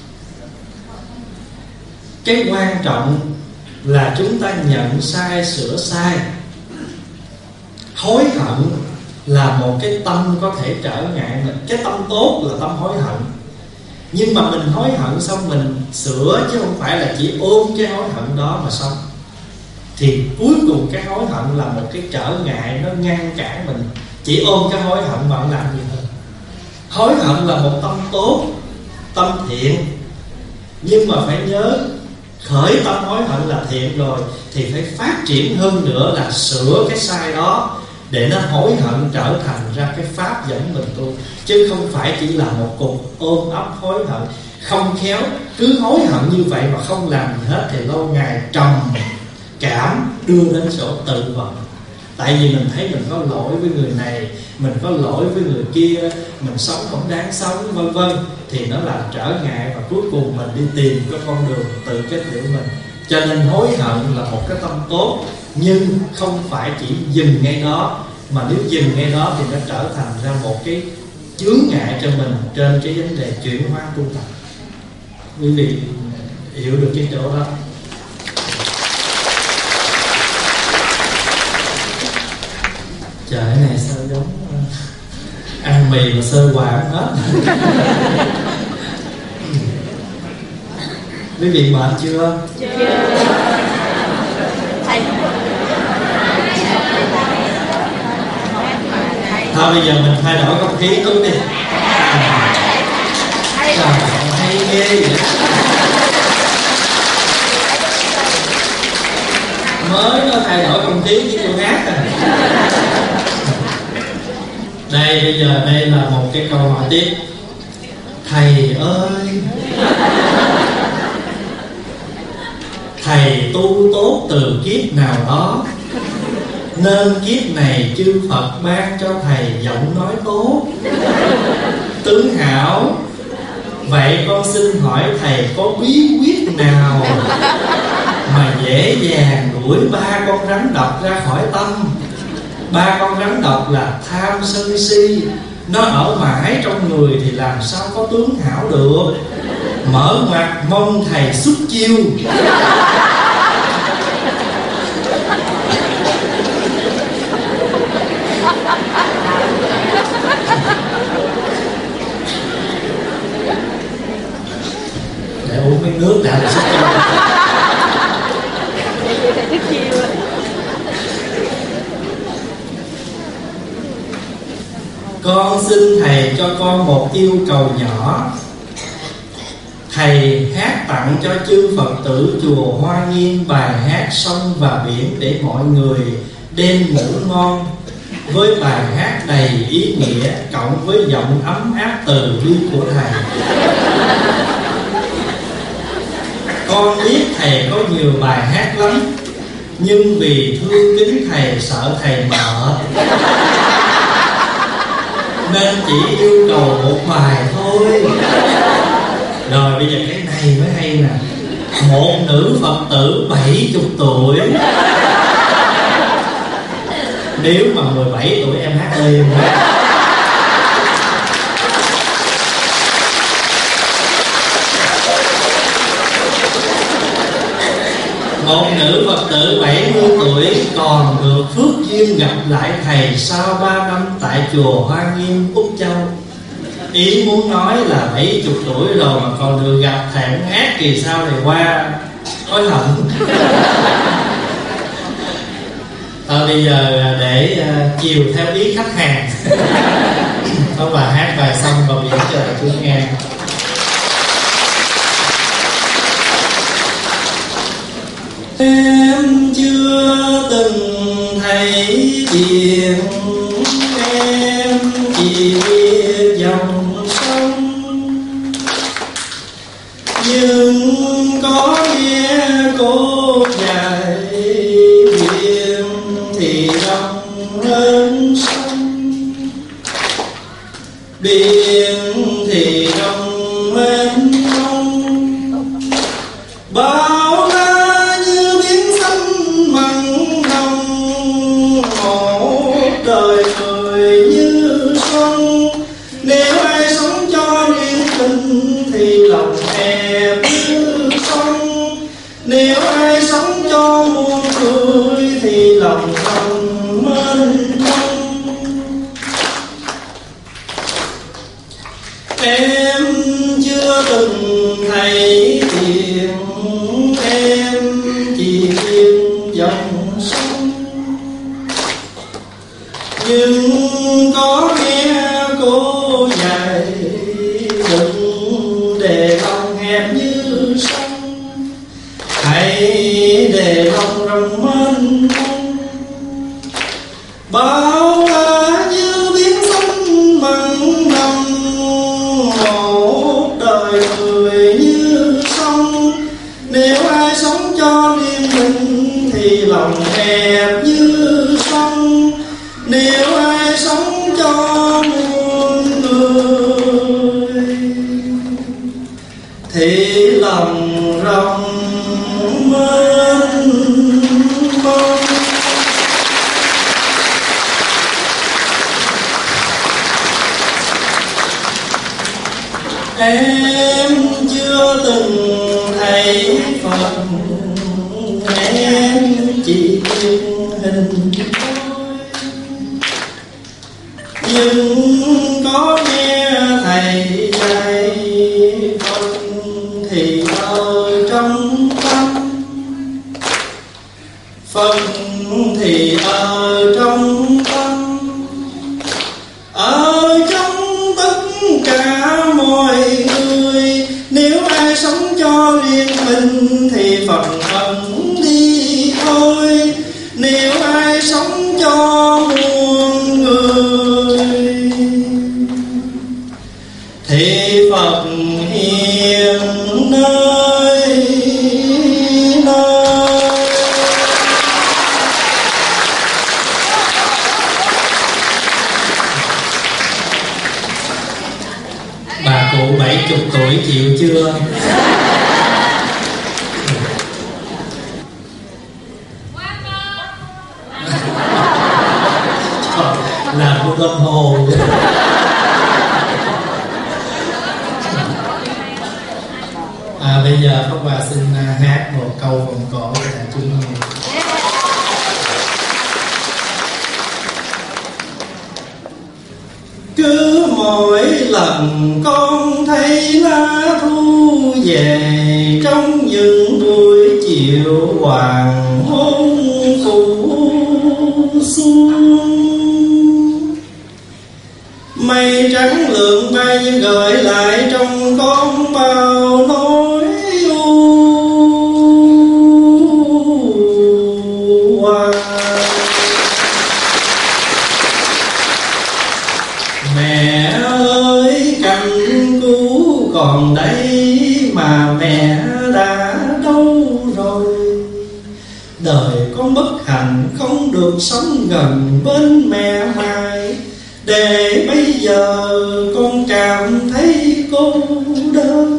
Cái quan trọng là chúng ta nhận sai, sửa sai. Hối hận là một cái tâm có thể trở ngại mình. Cái tâm tốt là tâm hối hận. Nhưng mà mình hối hận xong mình sửa, chứ không phải là chỉ ôm cái hối hận đó mà xong. Thì cuối cùng cái hối hận là một cái trở ngại, nó ngăn cản mình. Chỉ ôm cái hối hận mà không làm gì hơn. Hối hận là một tâm tốt, tâm thiện. Nhưng mà phải nhớ, khởi tâm hối hận là thiện rồi thì phải phát triển hơn nữa là sửa cái sai đó, để nó hối hận trở thành ra cái pháp dẫn mình tu. Chứ không phải chỉ là một cục ôm ấp hối hận. Không khéo cứ hối hận như vậy mà không làm gì hết thì lâu ngày trầm cảm đưa đến chỗ tự vận. Tại vì mình thấy mình có lỗi với người này, mình có lỗi với người kia, mình sống không đáng sống, vân vân, thì nó làm trở ngại và cuối cùng mình đi tìm cái con đường tự kết liễu mình. Cho nên hối hận là một cái tâm tốt, nhưng không phải chỉ dừng ngay đó, mà nếu dừng ngay đó thì nó trở thành ra một cái chướng ngại cho mình trên cái vấn đề chuyển hóa tu tập. Quý vị hiểu được cái chỗ đó. Trời này sao giống ăn mì mà sơ quả hết. Quý vị mệt chưa? Chưa. Thôi bây giờ mình thay đổi không khí chút đi. Trời, hay ghê vậy. Mới nó thay đổi không khí với cô hát à. Đây bây giờ đây là một cái câu hỏi tiếp. Thầy ơi, thầy tu tốt từ kiếp nào đó nên kiếp này chư Phật ban cho thầy giọng nói tốt, tướng hảo. Vậy con xin hỏi thầy có bí quyết nào mà dễ dàng đuổi 3 con rắn độc ra khỏi tâm? 3 con rắn độc là tham sân si. Nó ở mãi trong người thì làm sao có tướng hảo được. Mở ngoặt mong thầy xuất chiêu. Để uống miếng nước đã là xuất chiêu. Con xin thầy cho con một yêu cầu nhỏ. Thầy hát tặng cho chư Phật tử chùa Hoa Nghiêm bài hát Sông và Biển để mọi người đêm ngủ ngon, với bài hát đầy ý nghĩa cộng với giọng ấm áp từ bi của thầy. Con biết thầy có nhiều bài hát lắm, nhưng vì thương kính thầy sợ thầy mợ nên chỉ yêu cầu một bài thôi. Rồi bây giờ cái này mới hay nè. Một nữ Phật tử 70 tuổi. Nếu mà 17 tuổi em hát liền. Một nữ Phật tử 70 tuổi còn được phước duyên gặp lại thầy sau 3 năm tại chùa Hoa Nghiêm, Úc Châu. Ý muốn nói là 70 tuổi rồi mà còn được gặp thầy ác kỳ sao này qua hối hận. Thôi bây giờ để chiều theo ý khách hàng. Thôi bà hát bài xong và diễn cho đại chúng nghe. Em chưa từng thấy biển, em chỉ biết dòng sông, nhưng có nghe cô dạy biển thì rộng hơn sông, biển thì rộng mênh mông. Bao la như biển xanh mặn nồng, một đời người như xuân. Nếu ai sống cho riêng mình thì lòng hẹp như sông, nếu ai sống cho muôn người thì lòng rộng mênh mông. Em chưa từng thấy tiền, em chỉ biết dòng sông, nhưng có nghe cô dạy đừng để lòng hẹp như sông, hãy để lòng rộng mênh mông. Bao la như biển xanh mặn nồng, một đời người như sông. Nếu ai sống cho riêng mình thì lòng hẹp như sông, nếu ai sống cho muôn người thì lòng rộng mênh mông. Em chưa từng thấy Phật, em chỉ biết hình thôi, nhưng có nghe thầy dạy Phật thì ở trong tâm, Phật thì ở trong tâm, ở trong tất cả mọi người. Nếu ai sống cho riêng mình thì Phật ẩn đi thôi, nếu ai sống cho muôn người thì Phật hiện nơi nơi. Bà cụ 70 tuổi chịu chưa? Làm cô tâm hồ. Bây giờ Pháp Hòa xin hát một câu vòng cổ cho đại chúng nghe. Cứ mỗi lần con thấy lá thu về trong những buổi chiều hoàng hôn phủ xuân, mây trắng lượn bay gợi lại trong con bao nỗi u hoài. Mẹ ơi canh cứu còn đây mà mẹ đã đâu rồi, đời con được sống gần bên mẹ hoài, để bây giờ con cảm thấy cô đơn.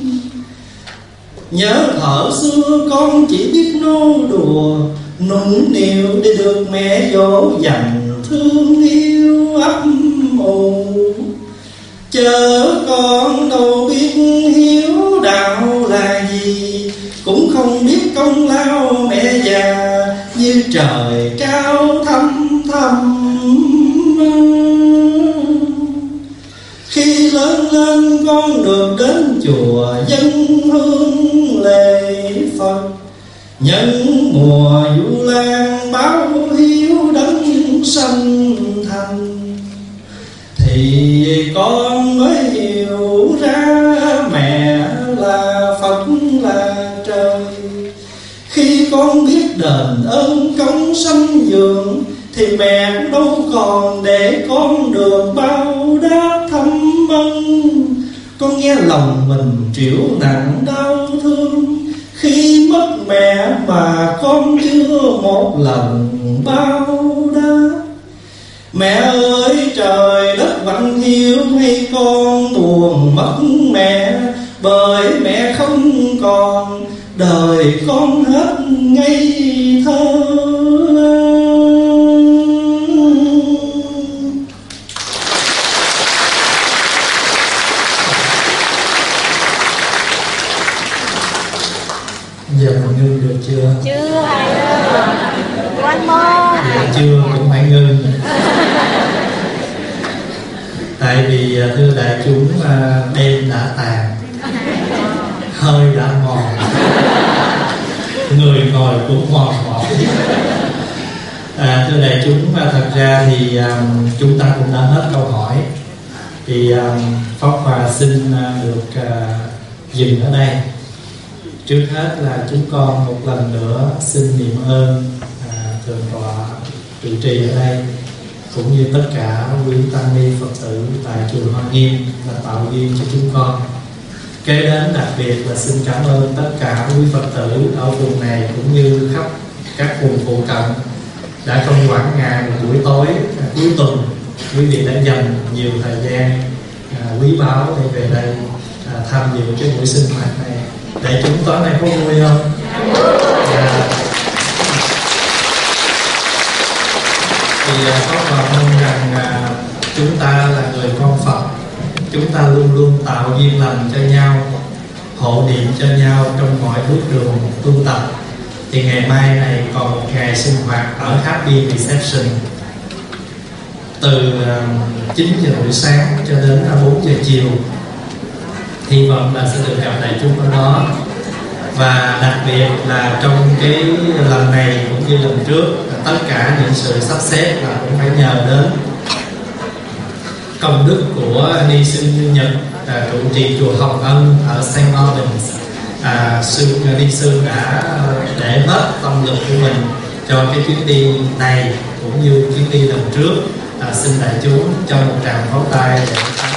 Nhớ thuở xưa con chỉ biết nô đùa, nũng nịu để được mẹ dỗ dành thương yêu ấp ủ. Chớ con đâu biết hiếu đạo là gì, cũng không biết công lao mẹ già như trời cao thăm thăm. Khi lớn lên con được đến chùa dân hương lễ Phật, nhân mùa Vu Lan báo hiếu đấng sanh thành, thì con mới hiểu ra mẹ là Phật là trời. Khi con biết đền ơn công sanh dưỡng, thì mẹ cũng đâu còn để con được bao đáp thăm ân. Con nghe lòng mình triệu nặng đau thương, khi mất mẹ mà con chưa một lần bao đáp. Mẹ ơi trời đất vẫn hiếu, hay con buồn mất mẹ, bởi mẹ không còn đời con hết ngây thơ. Giờ mình ngưng được chưa? Chưa thầy ơi, one more. Dạ chưa cũng phải ngưng. Tại vì thưa đại chúng, đêm đã tàn, hơi đã mòn, người ngồi cũng mòn mỏi. Thưa đại chúng, thật ra thì chúng ta cũng đã hết câu hỏi. Thì Pháp Hòa xin được dừng ở đây. Trước hết là chúng con một lần nữa xin niệm ơn thượng tọa trụ trì ở đây, cũng như tất cả quý tăng ni Phật tử tại chùa Hoa Nghiêm là tạo duyên cho chúng con. Kế đến đặc biệt là xin cảm ơn tất cả quý Phật tử ở vùng này cũng như khắp các vùng phụ cận đã không quản ngại một buổi tối cuối tuần, quý vị đã dành nhiều thời gian quý báu để về đây tham dự cái buổi sinh hoạt này. Đại chúng tối nay có vui không? Thì có vào mong rằng chúng ta là người con Phật, chúng ta luôn luôn tạo duyên lành cho nhau, hộ niệm cho nhau trong mọi bước đường tu tập. Thì ngày mai này còn một ngày sinh hoạt ở Happy Reception từ 9 giờ buổi sáng cho đến 4 giờ chiều. Hy vọng là sẽ được gặp đại chúng ở đó. Và đặc biệt là trong cái lần này cũng như lần trước, tất cả những sự sắp xếp là cũng phải nhờ đến công đức của ni sư Như Nhật, trụ trì chùa Hồng Ân ở St. Albans. Ni sư đã để hết tâm lực của mình cho cái chuyến đi này cũng như chuyến đi lần trước. Xin đại chúng cho một tràng pháo tay để